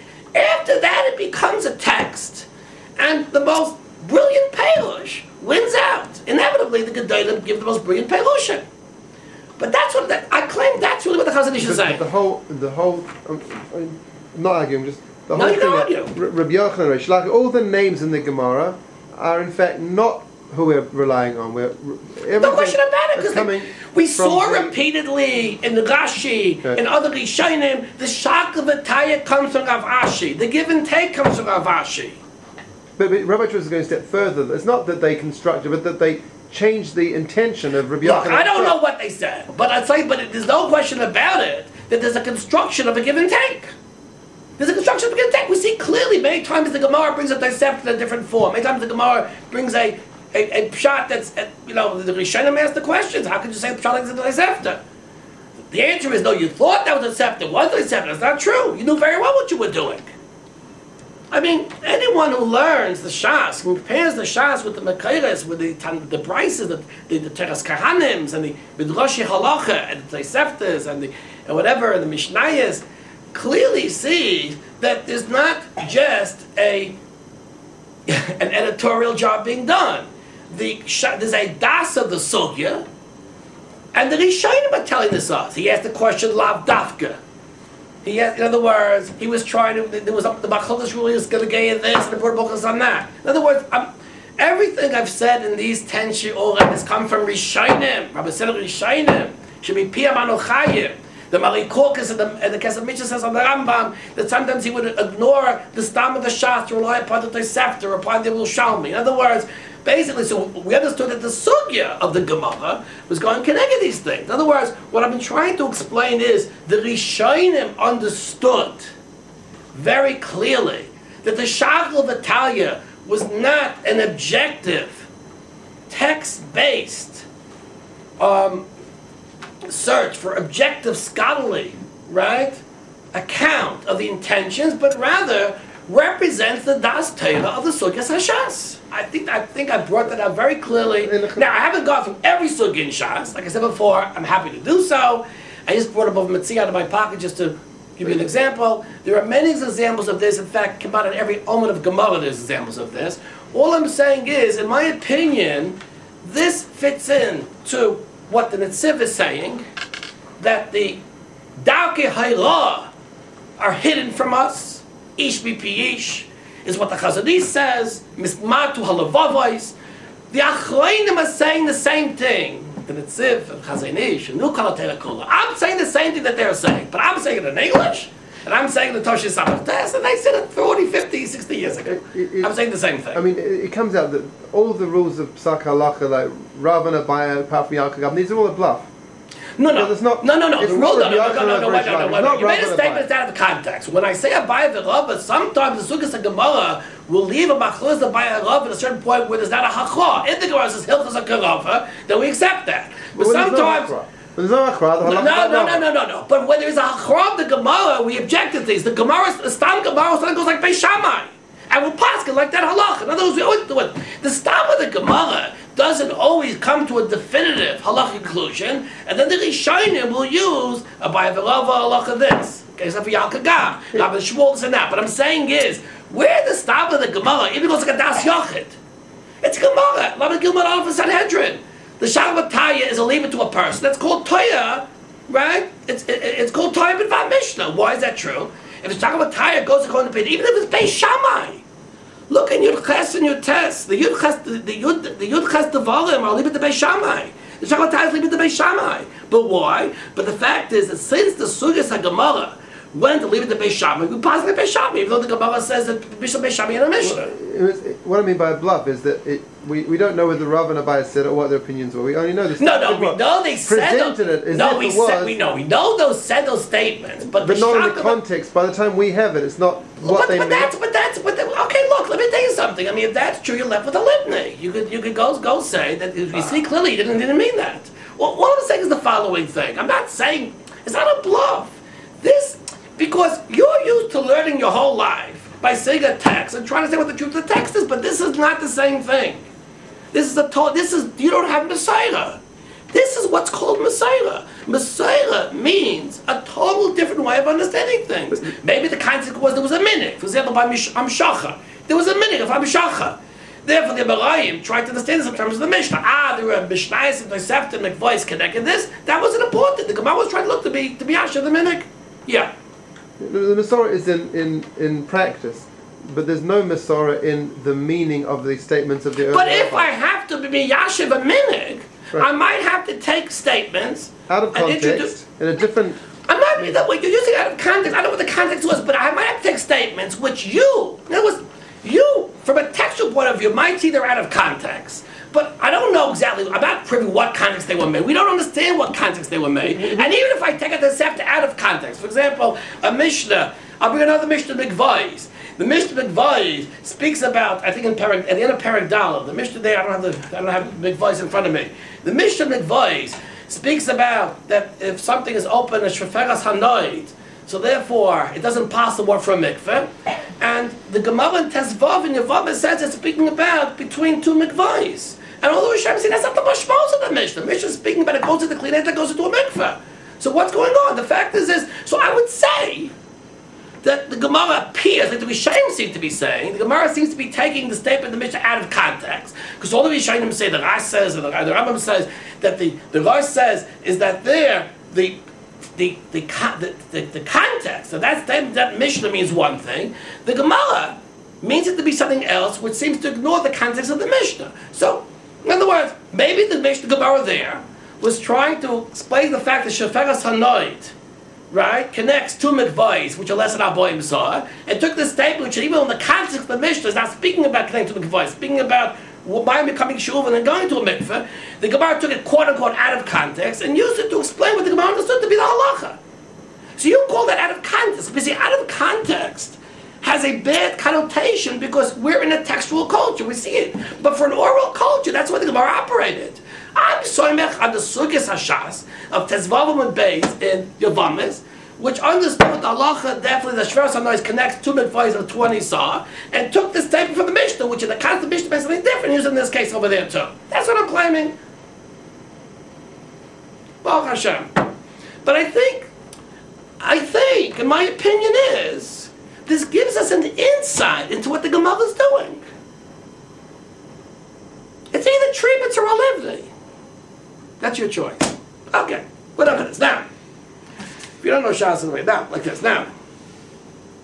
[SPEAKER 1] After that, it becomes a text, and the most brilliant Perush wins out. Inevitably, the Gedolim give the most brilliant Perushim. But that's what that, I claim. That's really what the Chazon Ish is saying.
[SPEAKER 2] The whole, the whole, um, I'm not arguing, just. The
[SPEAKER 1] No,
[SPEAKER 2] whole
[SPEAKER 1] you
[SPEAKER 2] thing
[SPEAKER 1] don't
[SPEAKER 2] that
[SPEAKER 1] argue.
[SPEAKER 2] R- Rabbi Yochanan and Reish Lakish, all the names in the Gemara are in fact not who we're relying on. We're
[SPEAKER 1] No question about it,
[SPEAKER 2] is coming
[SPEAKER 1] because we
[SPEAKER 2] from
[SPEAKER 1] saw
[SPEAKER 2] the-
[SPEAKER 1] repeatedly in the Rashi,
[SPEAKER 2] Right.
[SPEAKER 1] in other Rishonim, the Shak of the Taya comes from Rav Ashi. The give and take comes from Rav Ashi.
[SPEAKER 2] But, but Rabbi Truz is going a step further. It's not that they constructed, but that they changed the intention of Rabbi
[SPEAKER 1] Look,
[SPEAKER 2] Yochanan.
[SPEAKER 1] I don't know what they said, but I'd say, but it, there's no question about it that there's a construction of a give and take. There's a construction of a give and take. We see clearly many times the Gemara brings a dissect in a different form. Many times the Gemara brings a a, a pshat that's, uh, you know, the Rishonim ask the questions. How could you say pshat like the dissector? The answer is no. You thought that was a scepter. Was a scepter? It's not true. You knew very well what you were doing. I mean, anyone who learns the Shas, who compares the Shas with the Mekayres, with the the Brises, the the, the Teras Kahanims, and the Midrashi Halacha, and the Toseftas, and the and whatever, and the Mishnayos, clearly see that there's not just a an editorial job being done. The there's a das of the sugya, and the Rishonim are telling this us. He asked the question Lav Dafka. He had, in other words, he was trying to. There was the Machodesh really was going to get this, and the Bur Bochus on that. In other words, I'm, everything I've said in these ten shiurim has come from Rishonim. Rabbi said Rishonim should be Piyam Anochayim. The Mari Korkus and the, and the Kesef Mishnah says on the Rambam that sometimes he would ignore the stam of the Shas to rely upon the Tosefta or upon the Yerushalmi. In other words, basically, so we understood that the sugya of the Gemara was going connected these things. In other words, what I've been trying to explain is the Rishonim understood very clearly that the Shachal of Italia was not an objective, text-based um, search for objective scholarly, right, account of the intentions, but rather represents the Das Torah of the Sugyas HaShas. I think I think I brought that out very clearly. Now I haven't gone through every sugya in Shas. Like I said before, I'm happy to do so. I just brought a book of Metzi out of my pocket just to give you an example. There are many examples of this. In fact, come out in every omen of Gemara there's examples of this. All I'm saying is, in my opinion, this fits in to what the Netziv is saying, that the Darkei Hayra are hidden from us. Ish bipi ish is what the Chazon Ish says. Mismatu halavavos. The Achrayim are saying the same thing. The Netziv and Chazon Ish and Nukal Terakula. I'm saying the same thing that they're saying, but I'm saying it in English. and I'm saying the Toshi Samach Tes, and they said it forty, fifty, sixty years ago.
[SPEAKER 2] It- it-
[SPEAKER 1] I'm saying the same thing.
[SPEAKER 2] I mean, it, it comes out that all the rules of Psak Halacha, like Rav and Abaya, apart from Yaakov, these are all a bluff.
[SPEAKER 1] No, no,
[SPEAKER 2] Because it's not-
[SPEAKER 1] no, no, no.
[SPEAKER 2] it's
[SPEAKER 1] The
[SPEAKER 2] not
[SPEAKER 1] rule, no,
[SPEAKER 2] Rabbi
[SPEAKER 1] no,
[SPEAKER 2] Yochanan
[SPEAKER 1] no, no, no,
[SPEAKER 2] or
[SPEAKER 1] wait,
[SPEAKER 2] Rabbi
[SPEAKER 1] no, no,
[SPEAKER 2] Shlomo.
[SPEAKER 1] wait,
[SPEAKER 2] It's not
[SPEAKER 1] You made a
[SPEAKER 2] Rabbi
[SPEAKER 1] statement
[SPEAKER 2] Abai.
[SPEAKER 1] that's out of context. When I say Abai v'Rava, sometimes the Sukkot Gemara will leave a machlus Abai and Rav at a certain point where there's not a hachra. If the Gemara says Hilchas Akarava, then we accept that. But
[SPEAKER 2] When there's no
[SPEAKER 1] sometimes.
[SPEAKER 2] Hachra. When there's no Hachra, the
[SPEAKER 1] No,
[SPEAKER 2] Halacha
[SPEAKER 1] no,
[SPEAKER 2] is
[SPEAKER 1] no,
[SPEAKER 2] not
[SPEAKER 1] no, no, no. But when there is a hachra of the Gemara, we object to things. The Gemara, the Stam Gemara, sometimes goes like Beis Shammai. And we'll pass it like that halacha. In other words, we always do it. The Stam of the Gemara doesn't always come to a definitive halacha conclusion, and then the Rishonim will use a Bayavurava halacha this. Okay, except for Yalkagah, Rabbi Shmuel, this and that. But I'm saying is, where the Stam of the Gemara even goes like a Das Yochid. It's Gemara. Rabbi Gilman Alpha Sanhedrin. The Shalvataya is a leave it to a person. That's called Toya, right? It's it, it's called Toya B'Vad Mishnah. Why is that true? If the Shalvataya goes according to Pei, even if it's Beis Shammai, look in your Ches and your test. The Yud Ches, the, the Yud, the Yud Ches Devarim are leave it to Beis Shammai. The Shalvataya is leave it to Beis Shammai. But why? But the fact is that since the Sugyas HaGemara went to leave it to Beis Shammai, we pass it to Beis Shammai, even though the Gemara says that Mishnah Beis Shammai in a Mishnah.
[SPEAKER 2] It was, it, what I mean by a bluff is that it, we, we don't know whether Rav and Abai said it or what their opinions were. We only know the
[SPEAKER 1] No, no, we know they said
[SPEAKER 2] presented
[SPEAKER 1] those,
[SPEAKER 2] it as
[SPEAKER 1] no,
[SPEAKER 2] if
[SPEAKER 1] we
[SPEAKER 2] it was,
[SPEAKER 1] said we know we know those said those statements, but,
[SPEAKER 2] but
[SPEAKER 1] the
[SPEAKER 2] not in
[SPEAKER 1] shock
[SPEAKER 2] the
[SPEAKER 1] of it-
[SPEAKER 2] context. By the time we have it, it's not what
[SPEAKER 1] but,
[SPEAKER 2] they
[SPEAKER 1] but
[SPEAKER 2] meant.
[SPEAKER 1] that's but that's but that, okay. Look, let me tell you something. I mean, if that's true, you're left with a litany. You could you could go go say that you see clearly you didn't didn't mean that. Well, what I'm saying is the following thing. I'm not saying it's not a bluff. This because you're used to learning your whole life by saying a text and trying to say what the truth of the text is, but this is not the same thing. This is a to- this is you don't have Messiah. This is what's called Messiah. Messiah means a total different way of understanding things. Maybe the concept was there was a minhag. For example, by Mish- Amshacha, there was a minhag of Amshacha. Therefore, the Amoraim tried to understand this in terms of the Mishnah. Ah, there were Mishnayos and Tosefta and McVois connected this. That wasn't important. The Gemara was trying to look to be to be Asher the minhag. Yeah.
[SPEAKER 2] The, the Masorah is in, in, in practice, but there's no Masorah in the meaning of the statements of the early
[SPEAKER 1] But if
[SPEAKER 2] rabbis.
[SPEAKER 1] I have to be Yashiv a minhag,
[SPEAKER 2] Right.
[SPEAKER 1] I might have to take statements
[SPEAKER 2] out of
[SPEAKER 1] and introduce.
[SPEAKER 2] context, in a different...
[SPEAKER 1] I'm not that way. You're using it out of context. I don't know what the context was, but I might have to take statements which you, in other words, you, from a textual point of view, might see they're out of context. But I don't know exactly. I'm not privy what context they were made. We don't understand what context they were made. And even if I take a Tosefta out of context, for example, a Mishnah, I'll bring another Mishnah Mikvayis. The Mishnah Mikvayis speaks about, I think in Perek, at the end of Perek Daled, the Mishnah there, I don't have the, I don't have Mikvayis in front of me. The Mishnah Mikvayis speaks about that if something is open, a Shreferas Hanoid, so therefore it doesn't pass the word for a mikveh. And the Gemara in Tesvav in Yevamah says it's speaking about between two mikvahs. And all the Rishonim say that's not the mashmos of the Mishnah. The Mishnah is speaking about it goes to the klinet that goes into a mikveh. So what's going on? The fact is this. So I would say that the Gemara appears, like the Rishonim seem to be saying, the Gemara seems to be taking the statement of the Mishnah out of context. Because all the Rishonim say, the Rash says, and the, the Rambam says, that the, the Rash says is that there, the the the, the, the, the context, so that statement, that Mishnah means one thing, the Gemara means it to be something else, which seems to ignore the context of the Mishnah. So, in other words, maybe the Mishnah Gemara there was trying to explain the fact that Sheferas Hanoid, right, connects two mikvahs, which are less than Aboim Zah, and took this statement, which even in the context of the Mishnah is not speaking about connecting two mikvahs, speaking about by becoming shuv and then going to a mikveh. The Gemara took it quote unquote out of context and used it to explain what the Gemara understood to be the halacha. So you call that out of context, because the out of context has a bad connotation because we're in a textual culture, we see it. But for an oral culture, that's why the Gemara operated. I'm soymech on the Sugyas Hashas of Tezvavim and Beis in Yevamah, which understood the halacha, definitely the Shveras HaNois connects two mikvahs of twenty sah, and took this statement from the Mishnah, which in the context of the Mishnah means something different, used in this case over there too. That's what I'm claiming. Baruch Hashem. But I think, I think, and my opinion is, this gives us an insight into what the Gemara is doing. It's either treatments or a livni. That's your choice. Okay, whatever it is. Now, if you don't know Shas in the way, now, like this, now.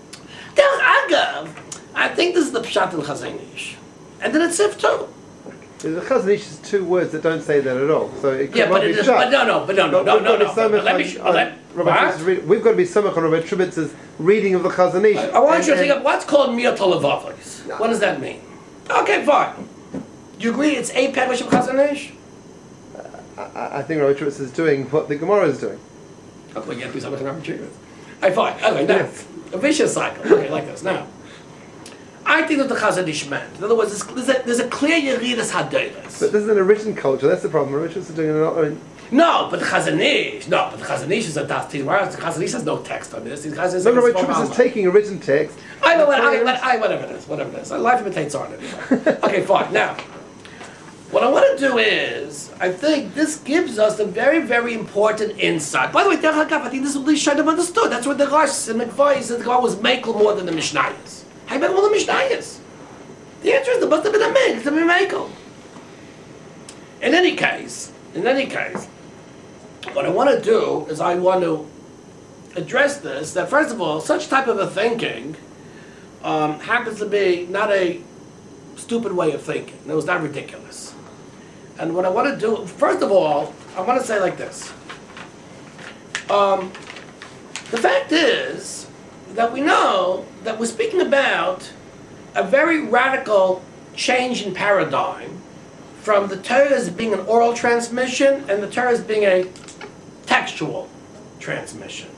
[SPEAKER 1] Derech Agav, I think this is the Pshat in Chazon Ish. And then it's Sif too.
[SPEAKER 2] The Chazon Ish is two words that don't say that at all. So it could
[SPEAKER 1] Yeah,
[SPEAKER 2] well
[SPEAKER 1] but,
[SPEAKER 2] be
[SPEAKER 1] it is,
[SPEAKER 2] shut.
[SPEAKER 1] but no, no, but no, no,
[SPEAKER 2] But
[SPEAKER 1] no,
[SPEAKER 2] we've
[SPEAKER 1] no,
[SPEAKER 2] got to
[SPEAKER 1] no.
[SPEAKER 2] be
[SPEAKER 1] But
[SPEAKER 2] samech
[SPEAKER 1] let me,
[SPEAKER 2] on-
[SPEAKER 1] but let,
[SPEAKER 2] on Rabbi
[SPEAKER 1] what?
[SPEAKER 2] Tributz's read- We've got to be samech on Rabbi Tributz's reading of the Chazon Ish.
[SPEAKER 1] I want you to
[SPEAKER 2] And-
[SPEAKER 1] think of what's called Miyat Olavavos.
[SPEAKER 2] No.
[SPEAKER 1] What does that mean? Okay, fine. Do you agree it's a Perush of Chazon Ish?
[SPEAKER 2] I, I think Rabbi Tributz is doing what the Gemara is doing.
[SPEAKER 1] Okay, you have to be something Rabbi Tributz's. I fine. Okay, now
[SPEAKER 2] Yes.
[SPEAKER 1] a vicious cycle. Okay, like this. Now, I think that the Chazon Ish meant. In other words, there's, there's, a, there's a clear Yeridas Haderes.
[SPEAKER 2] But this is an origin culture. That's the problem. Rabbi Tributz is doing it. I mean,
[SPEAKER 1] No, but the Chazon Ish, no, but the Chazon Ish is a das team. Whereas the Chazon Ish has no text on this. The Chazon Ish
[SPEAKER 2] no, Rabbi
[SPEAKER 1] is a
[SPEAKER 2] Tributz is
[SPEAKER 1] small
[SPEAKER 2] taking origin text.
[SPEAKER 1] I know what,
[SPEAKER 2] and
[SPEAKER 1] I,
[SPEAKER 2] applying
[SPEAKER 1] what- I, whatever it is, whatever it is. Life imitates art anyway. Okay, fine. Now, what I want to do is, I think this gives us a very, very important insight. By the way, Derech Hagav, I think this is what should have understood. That's what the Rosh and McVoy said the Gemara was Mekel more than the Mishnayos. How you make more than the Mishnayos? The answer is there must have been a Mekel, it's a Mekel. In any case, in any case, what I want to do is I want to address this, that first of all, such type of a thinking um, happens to be not a stupid way of thinking. It was not ridiculous. And what I want to do, first of all, I want to say like this. Um, the fact is that we know that we're speaking about a very radical change in paradigm from the Torah as being an oral transmission and the Torah as being a textual transmission.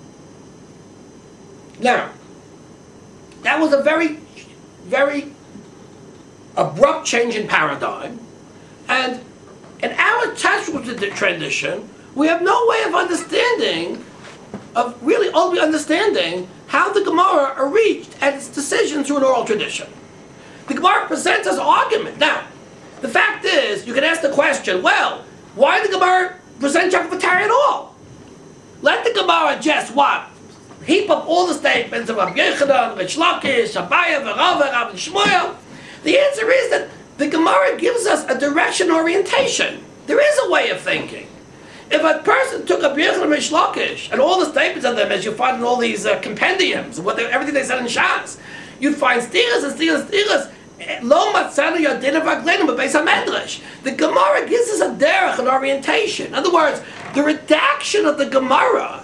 [SPEAKER 1] Now, that was a very, very abrupt change in paradigm, and in our textual tradition, we have no way of understanding, of really only understanding how the Gemara reached at its decision through an oral tradition. The Gemara presents as argument. Now, the fact is, you can ask the question, well, why did the Gemara present Shakvatari at all? Let the Gemara just what? Heap up all the statements of Rabbi Yechanan, Rish Lakish, Abaye, Rava, Rav Shmuel. The answer is that the Gemara gives us a direction orientation. There is a way of thinking. If a person took Rabbi Yechanan and Rish Lakish and all the statements of them, as you find in all these uh, compendiums, what they, everything they said in Shas, you'd find stilas and stilas and stilas. Lo matzanu yadin v'agleinu b'beis hamedrash. The Gemara gives us a derech, an orientation. In other words, the redaction of the Gemara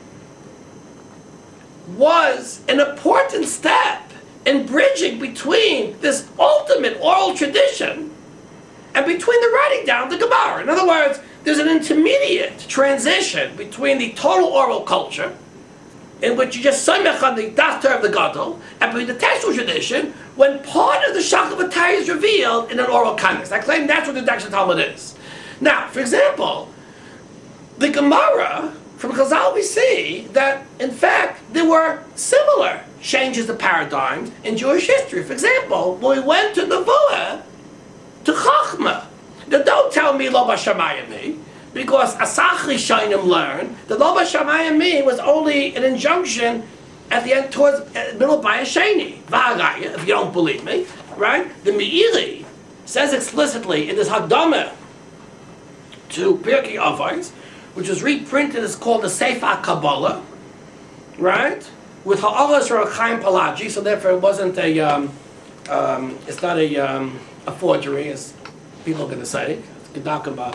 [SPEAKER 1] was an important step in bridging between this ultimate oral tradition and between the writing down of the Gemara. In other words, there's an intermediate transition between the total oral culture, in which you just samech on the dachter of the Gadol, and between the textual tradition, when part of the Shakvatari is revealed in an oral context. I claim that's what the Daksha Talmud is. Now, for example, the Gemara, from Chazal we see that, in fact, there were similar changes of paradigms in Jewish history. For example, when we went to Nevuah, to Chachma. Now, don't tell me Lo Bashamayim, because Asachri Shainim learned that Lo Bashamayim was only an injunction at the end, towards uh, middle of Bayasheni. Va'agaya, if you don't believe me, right? The Meiri says explicitly in this Hagdama to Pirkei Avos, which was reprinted, is called the Sefer Kabbalah, right? With Ha'aras or Chaim Palagi, so therefore it wasn't a, um, um, it's not a, um, a forgery, as people are going to say. It's Gedaka Ba,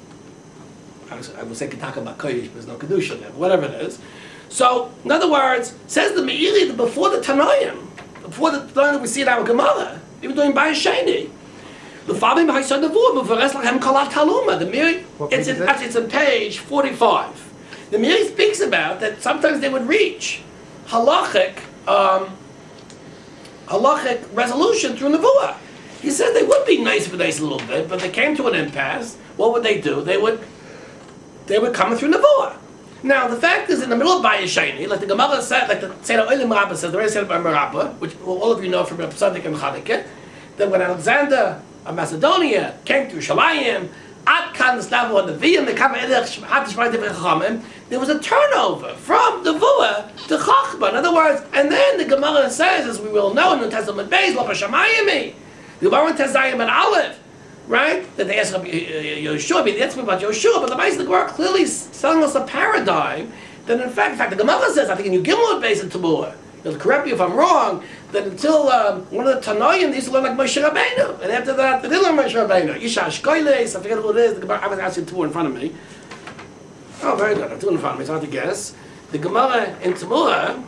[SPEAKER 1] I would say Gedaka Ba Kodesh, but there's no Kedusha there, whatever it is. So, in other words, says the Meiri that before the Tanoim, before the Tanoim that we see in our Gemara, even doing Bayasheni, the Fabim Haisad Nevuah, Mevares Lachem Kolav Taluma. The Meiri, it's in, actually it's on page forty-five. The Meiri speaks about that sometimes they would reach halachic, um, halachic resolution through Nevuah. He said they would be nice for nice a little bit, but they came to an impasse. What would they do? They would, they would come through Nevuah. Now, the fact is, in the middle of Bayasheni, like the Gemara said, like the Seder Olim Rabbah says, the Rebbe said by Merabah, which all of you know from Reb Tzaddik and Chanukah, that when Alexander of Macedonia came to Shalayim, Ad Kan Slavu and the Viyam, the Kama Edech Shmad Shmad Chachamim, there was a turnover from Nevuah to Chachma. In other words, and then the Gemara says, as we will know in the Testament Beis, Lo Bashamayim, the Gemara in Tezayim and Aleph, right? That they ask Yoshua, the answer about Yoshua, but the Beis the Gemara clearly telling us a paradigm that in fact, in fact, the Gemara says, I think in Yud Gimel Beis in Tabua, They'll correct me if I'm wrong, that until um, one of the Tanoim, they used to learn like Moshe Rabbeinu. And after that, they didn't learn Moshe Rabbeinu. Isha Shkoiles, I forget who it is. The Gemara, I was asking two in front of me. Oh, very good. I have two in front of me. It's hard to guess. The Gemara in Tamura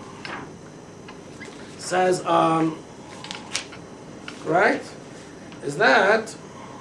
[SPEAKER 1] says, um, right, is that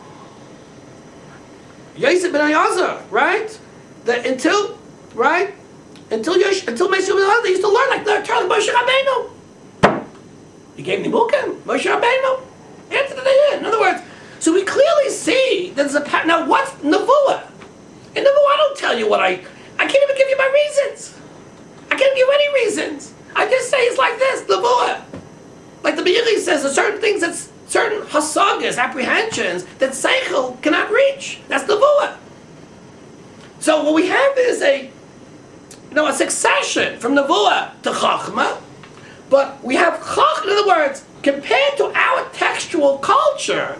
[SPEAKER 1] Yosef ben Eliezer, right? That until, right? Until Yosh, until Moshe Rabbeinu, they used to learn like the Charles Moshe Rabbeinu. He gave Nibukim, Moshe Rabbeinu. Answer to the end. In other words, so we clearly see that there's a pattern. Now, what's Nevuah? In Nevuah, I don't tell you what I. I can't even give you my reasons. I can't give you any reasons. I just say it's like this, Nevuah. Like the Meiri says, there's certain things that certain hasagas, apprehensions that Seichel cannot reach. That's Nevuah. So what we have is a. You know, a succession from Nevuah to Chachma, but we have Chachma, in other words, compared to our textual culture,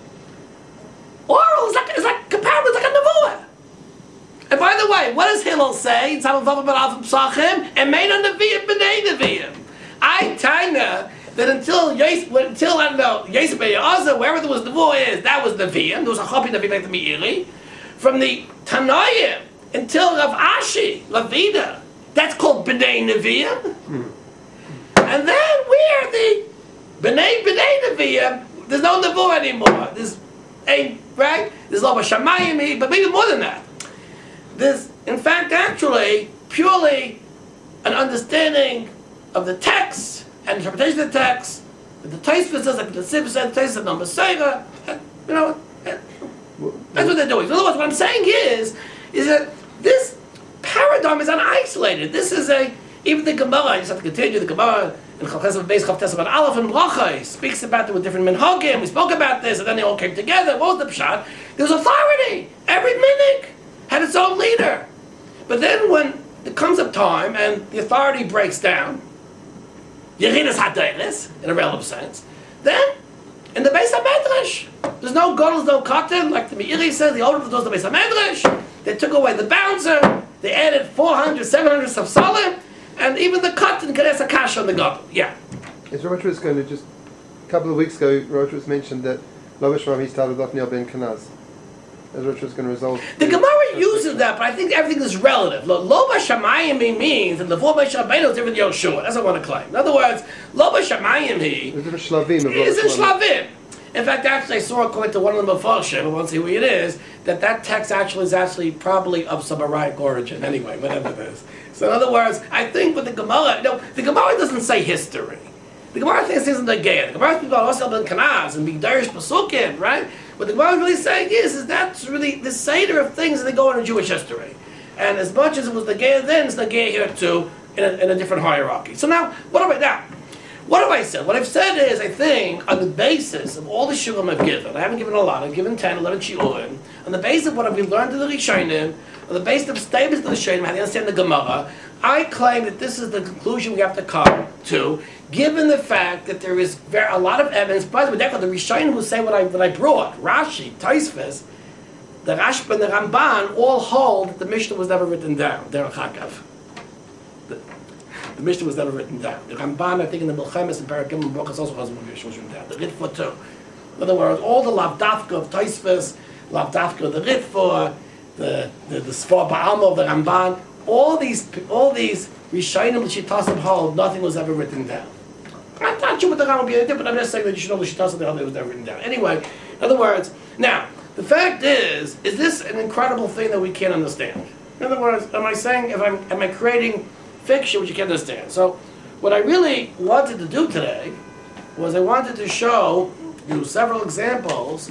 [SPEAKER 1] oral is like, is like comparable, it's like a Nevuah. And by the way, what does Hillel say? It's how about Alpha Psachim and made on Nevi'im b'nei Nevi'im. I kinda that until Yosef, until I don't know Yosef ben Eliezer, wherever there was Nevuah is, that was Nevi'im. There was a Chapi Nevi'im like the Meiri. From the Tanoim until Rav Ashi, Lavida, that's called B'nai Nevi'im. Mm. And then we're the B'nai B'nai Nevi'im. There's no Nevuah anymore. There's a, right? There's no Shamayim, but maybe more than that. There's, in fact, actually, purely an understanding of the text and interpretation of the text. The Tosfos says, like the Sibs said, the Tosfos said, number Sega, you know, that's what they're doing. In other words, what I'm saying is, is that this paradigm is unisolated. This is a, even the Gemara, I just have to continue, the Gemara in Chalches Beis Chav Tes about Aleph and Bracha speaks about it with different minhagim. We spoke about this, and then they all came together. What was the pshat? There was authority. Every minhag had its own leader. But then when there comes a time and the authority breaks down, Yeridas Hadeiris, in a relative sense, then in the Beis HaMedrash, there's no Godel, no Katan, like the Meiri says, the older was the Beis HaMedrash. They took away the bouncer, they added four hundred, seven hundred Safsalim, and even the Katan could ask a kasha on the Godel. Yeah.
[SPEAKER 2] Is Rav was going to just, a couple of weeks ago, Rav was mentioned that Lo B'Shemam he started off Neil ben Kanaz. As Rav was going to resolve.
[SPEAKER 1] The Gemara uses that, but I think everything is relative. Lo B'Shamayim means that the four B'Shamayim is different than Yoshua. That's what I want to claim. In other words, Lo B'Shamayim he is in Shlavim. In fact, actually, I saw according to one of the Mefarshim, I won't see who it is, that that text actually is actually probably of Samaritic origin. Anyway, whatever it is. So in other words, I think with the Gemara, no, the Gemara doesn't say history. The Gemara thinks this isn't the Geir. The Gemara speaks about Osel ben Kanaz and Bigdarish Pasukim, right? What the Gemara is really saying is, is that's really the Seder of things that go on in Jewish history. And as much as it was the Geir then, it's the Geir here too, in a, in a different hierarchy. So now, what have I now? What have I said? What I've said is, I think, on the basis of all the shiurim I've given, I haven't given a lot, I've given ten, eleven shiurim, on the basis of what I've learned in the Rishonim, on the basis of statements of the Rishonim, how to understand the Gemara, I claim that this is the conclusion we have to come to, given the fact that there is very, a lot of evidence. By the way, the Rishonim who say what I what I brought, Rashi, Tosfos, the Rashba and the Ramban, all hold that the Mishnah was never written down. Derech Hagav. The, the Mishnah was never written down. The Ramban, I think, in the Milchemes and Parakim and Brochus also has one Mishnah was written down. The Ritva too. In other words, all the Lavdafka of Tosfos, Lavdafka of the Ritva, the the the Sfor Ba'alma of the Ramban, all these all these Rishonim L'Shitasim hold, nothing was ever written down. I'm not sure what the Rambam would be anything, but I'm just saying that you should know the Shitasim that was never written down. Anyway, in other words, now the fact is, is this an incredible thing that we can't understand? In other words, am I saying if I'm am I creating fiction which you can't understand? So, what I really wanted to do today was I wanted to show you several examples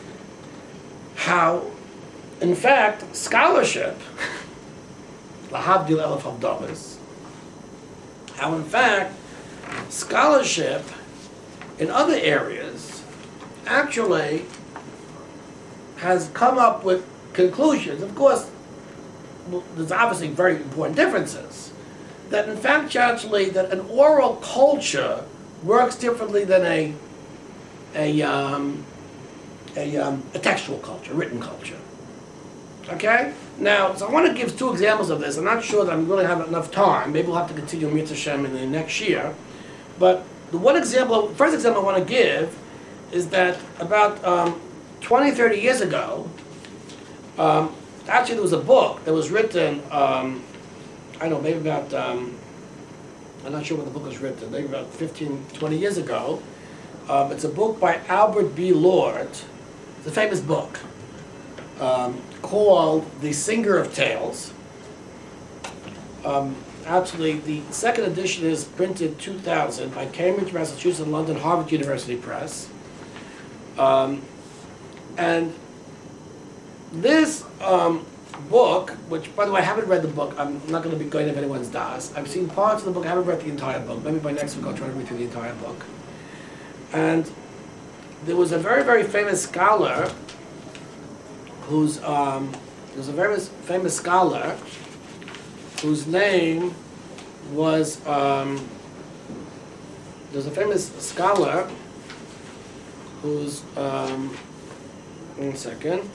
[SPEAKER 1] how, in fact, scholarship, lahavdil elef havdalas, how in fact scholarship in other areas actually has come up with conclusions. Of course, there's obviously very important differences. That in fact, actually, that an oral culture works differently than a a um, a, um, a textual culture, written culture. Okay? Now, so I want to give two examples of this. I'm not sure that I'm going to have enough time. Maybe we'll have to continue Mitzvah Shem in the next year. But the one example, first example I want to give is that about um, twenty, thirty years ago, um, actually there was a book that was written, um, I don't know, maybe about, um, I'm not sure when the book was written, maybe about fifteen, twenty years ago. Um, it's a book by Albert B. Lord. It's a famous book um, called The Singer of Tales. Um, actually, the second edition is printed two thousand by Cambridge, Massachusetts, and London Harvard University Press. Um, and this um, book, which, by the way, I haven't read the book. I'm not going to be going if anyone's das. I've seen parts of the book. I haven't read the entire book. Maybe by next week I'll try to read through the entire book. And there was a very, very famous scholar who's, um, there was a very famous scholar whose name was, um, there's a famous scholar who's, um, one second,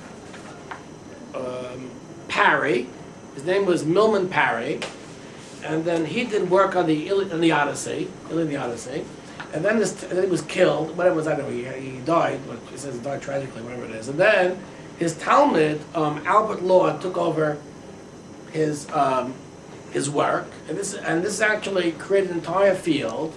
[SPEAKER 1] um, Parry. His name was Milman Parry, and then he did work on the Ili- on the Odyssey, Iliad and the Odyssey, and then, this, and then he was killed. Whatever it was, I don't know. He, he died, but he says he died tragically, whatever it is. And then his Talmud, um, Albert Lord, took over his um, his work, and this and this actually created an entire field,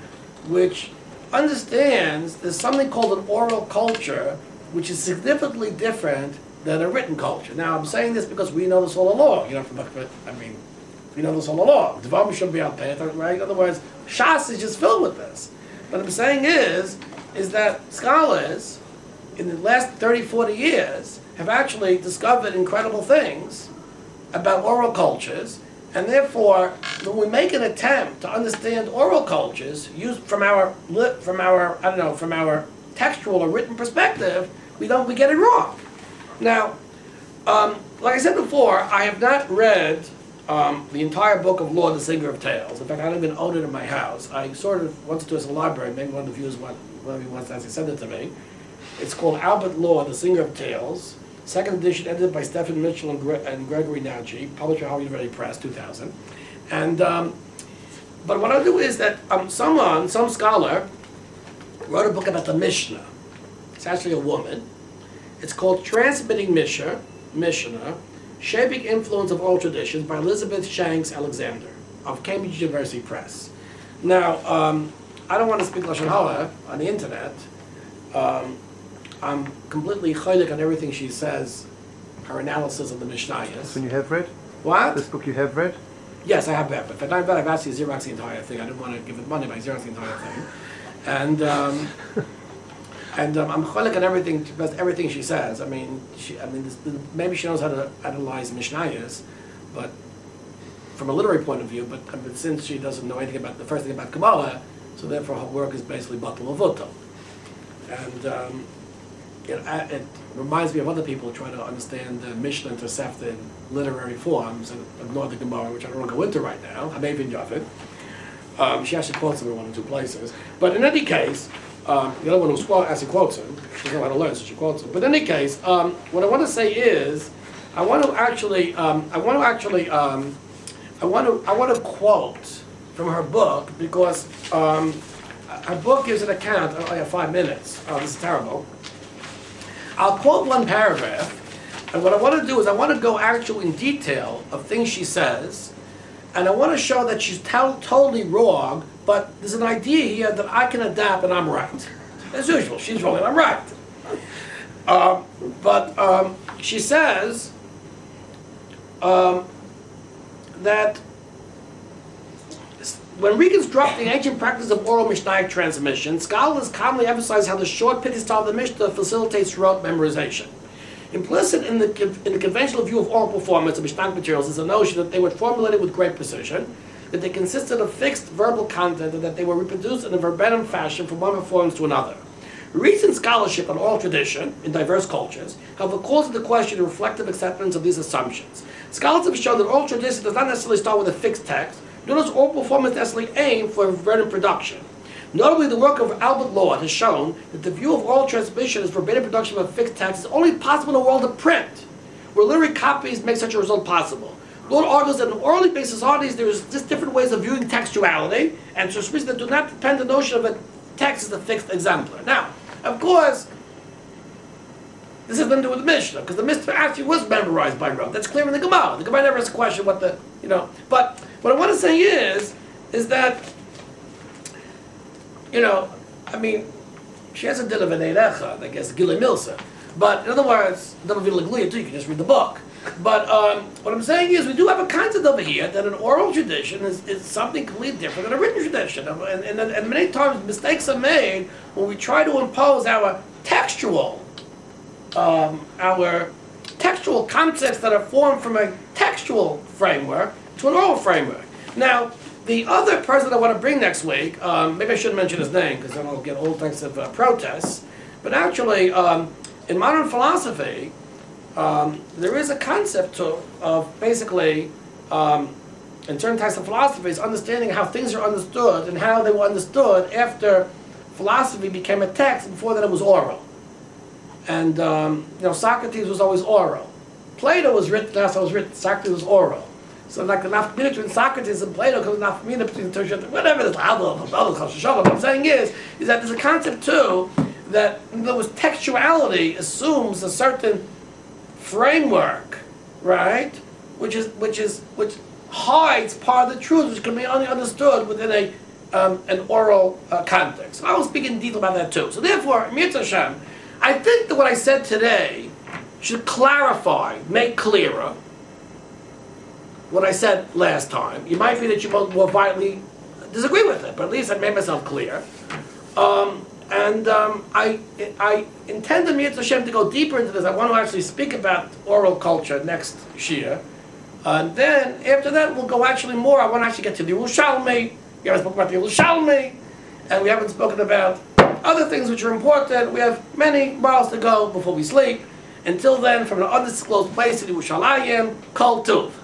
[SPEAKER 1] which understands there's something called an oral culture, which is significantly different than a written culture. Now, I'm saying this because we know this all along. You know, from I mean, we know this all along. Devam should be al peh, right? In other words, Shas is just filled with this. What I'm saying is, is that scholars in the last thirty, forty years have actually discovered incredible things about oral cultures, and therefore, when we make an attempt to understand oral cultures, used from our from our I don't know from our textual or written perspective, we don't we get it wrong. Now, um, like I said before, I have not read um, the entire book of Lord, the Singer of Tales. In fact, I don't even own it in my house. I sort of wanted to as a library. Maybe one of the viewers want whatever he wants to send it to me. It's called Albert Lord, the Singer of Tales. Second edition, edited by Stephen Mitchell and, Gre- and Gregory Nauchi, published by Harvard University Press, two thousand. And um, but what I'll do is that um, someone, some scholar, wrote a book about the Mishnah. It's actually a woman. It's called Transmitting Mishnah, Mishnah, Shaping Influence of Oral Traditions by Elizabeth Shanks Alexander of Cambridge University Press. Now, um, I don't want to speak Lashon Hara on the internet. Um, I'm completely chaylik on everything she says, her analysis of the Mishnayos.
[SPEAKER 2] This one you have read?
[SPEAKER 1] What?
[SPEAKER 2] This book you have read?
[SPEAKER 1] Yes, I have read. But if I've I've actually Xeroxed the entire thing. I didn't want to give it money, but I Xeroxed the entire thing. And um, and um, I'm chaylik on everything, everything she says. I mean, she, I mean, this, maybe she knows how to analyze Mishnayos, but from a literary point of view. But, but since she doesn't know anything about the first thing about Kabbalah, so therefore her work is basically batal avoto. And um, It, it reminds me of other people trying to understand the Mishnah and Tosefta in literary forms and ignore the Gemara, which I don't want to go into right now. Hamevin Yafid. Um, she actually quotes him in one or two places. But in any case, um, the other one who actually quotes him, she doesn't know how to learn, so she quotes him. But in any case, um, what I want to say is, I want to actually, um, I want to actually, um, I want to, I want to quote from her book because um, her book gives an account. Oh, I have five minutes. Oh, this is terrible. I'll quote one paragraph, and what I want to do is I want to go actually in detail of things she says, and I want to show that she's to- totally wrong, but there's an idea here that I can adapt and I'm right. As usual, she's wrong and I'm right. Um, but um, she says um, that when reconstruct the ancient practice of oral Mishnaic transmission, scholars commonly emphasize how the short, pithy style of the Mishnah facilitates rote memorization. Implicit in the, in the conventional view of oral performance of Mishnaic materials is the notion that they were formulated with great precision, that they consisted of fixed verbal content, and that they were reproduced in a verbatim fashion from one performance to another. Recent scholarship on oral tradition in diverse cultures, however, calls into question the reflective acceptance of these assumptions. Scholars have shown that oral tradition does not necessarily start with a fixed text, nor does oral performance necessarily aim for a verbatim production. Notably, the work of Albert Lord has shown that the view of oral transmission as verbatim production of a fixed text is only possible in a world of print, where literary copies make such a result possible. Lord argues that in orally based societies there's just different ways of viewing textuality, and so that do not depend on the notion of a text as a fixed exemplar. Now, of course, this has nothing to do with the Mishnah, because the Mishnah actually was memorized by Rav. That's clear in the Gemara. The Gemara never has a question what the, you know. But what I want to say is, is that, you know, I mean, she has a din of an Eirecha, I guess, Gilei Milsa. But in other words, David Vilaglia too, you can just read the book. But um, what I'm saying is, we do have a concept over here that an oral tradition is, is something completely different than a written tradition. And, and, and many times mistakes are made when we try to impose our textual Um, our textual concepts that are formed from a textual framework to an oral framework. Now, the other person I want to bring next week, um, maybe I shouldn't mention his name because then I'll get all types of uh, protests, but actually, um, in modern philosophy, um, there is a concept to, of basically, um, in certain types of philosophies, understanding how things are understood and how they were understood after philosophy became a text, and before that it was oral. And, um, you know, Socrates was always oral. Plato was written, that's how it was written, Socrates was oral. So like the nafkamina between Socrates and Plato, because the nafkamina between Tertiary, whatever the what I'm saying is, is that there's a concept too, that there was textuality assumes a certain framework, right? Which is, which is, which hides part of the truth, which can be only understood within a, um, an oral uh, context. So I will speak in detail about that too. So therefore, Mitzvah Hashem, I think that what I said today should clarify, make clearer what I said last time. It might be that you both more violently disagree with it, but at least I made myself clear. Um, and um, I, I intend in Mitzvah Hashem to go deeper into this. I want to actually speak about oral culture next year. And then, after that, we'll go actually more. I want to actually get to the Yerushalmi. We haven't spoken about the Yerushalmi, and we haven't spoken about other things which are important. We have many miles to go before we sleep. Until then, from an undisclosed place in Yerushalayim, Kol Tuv.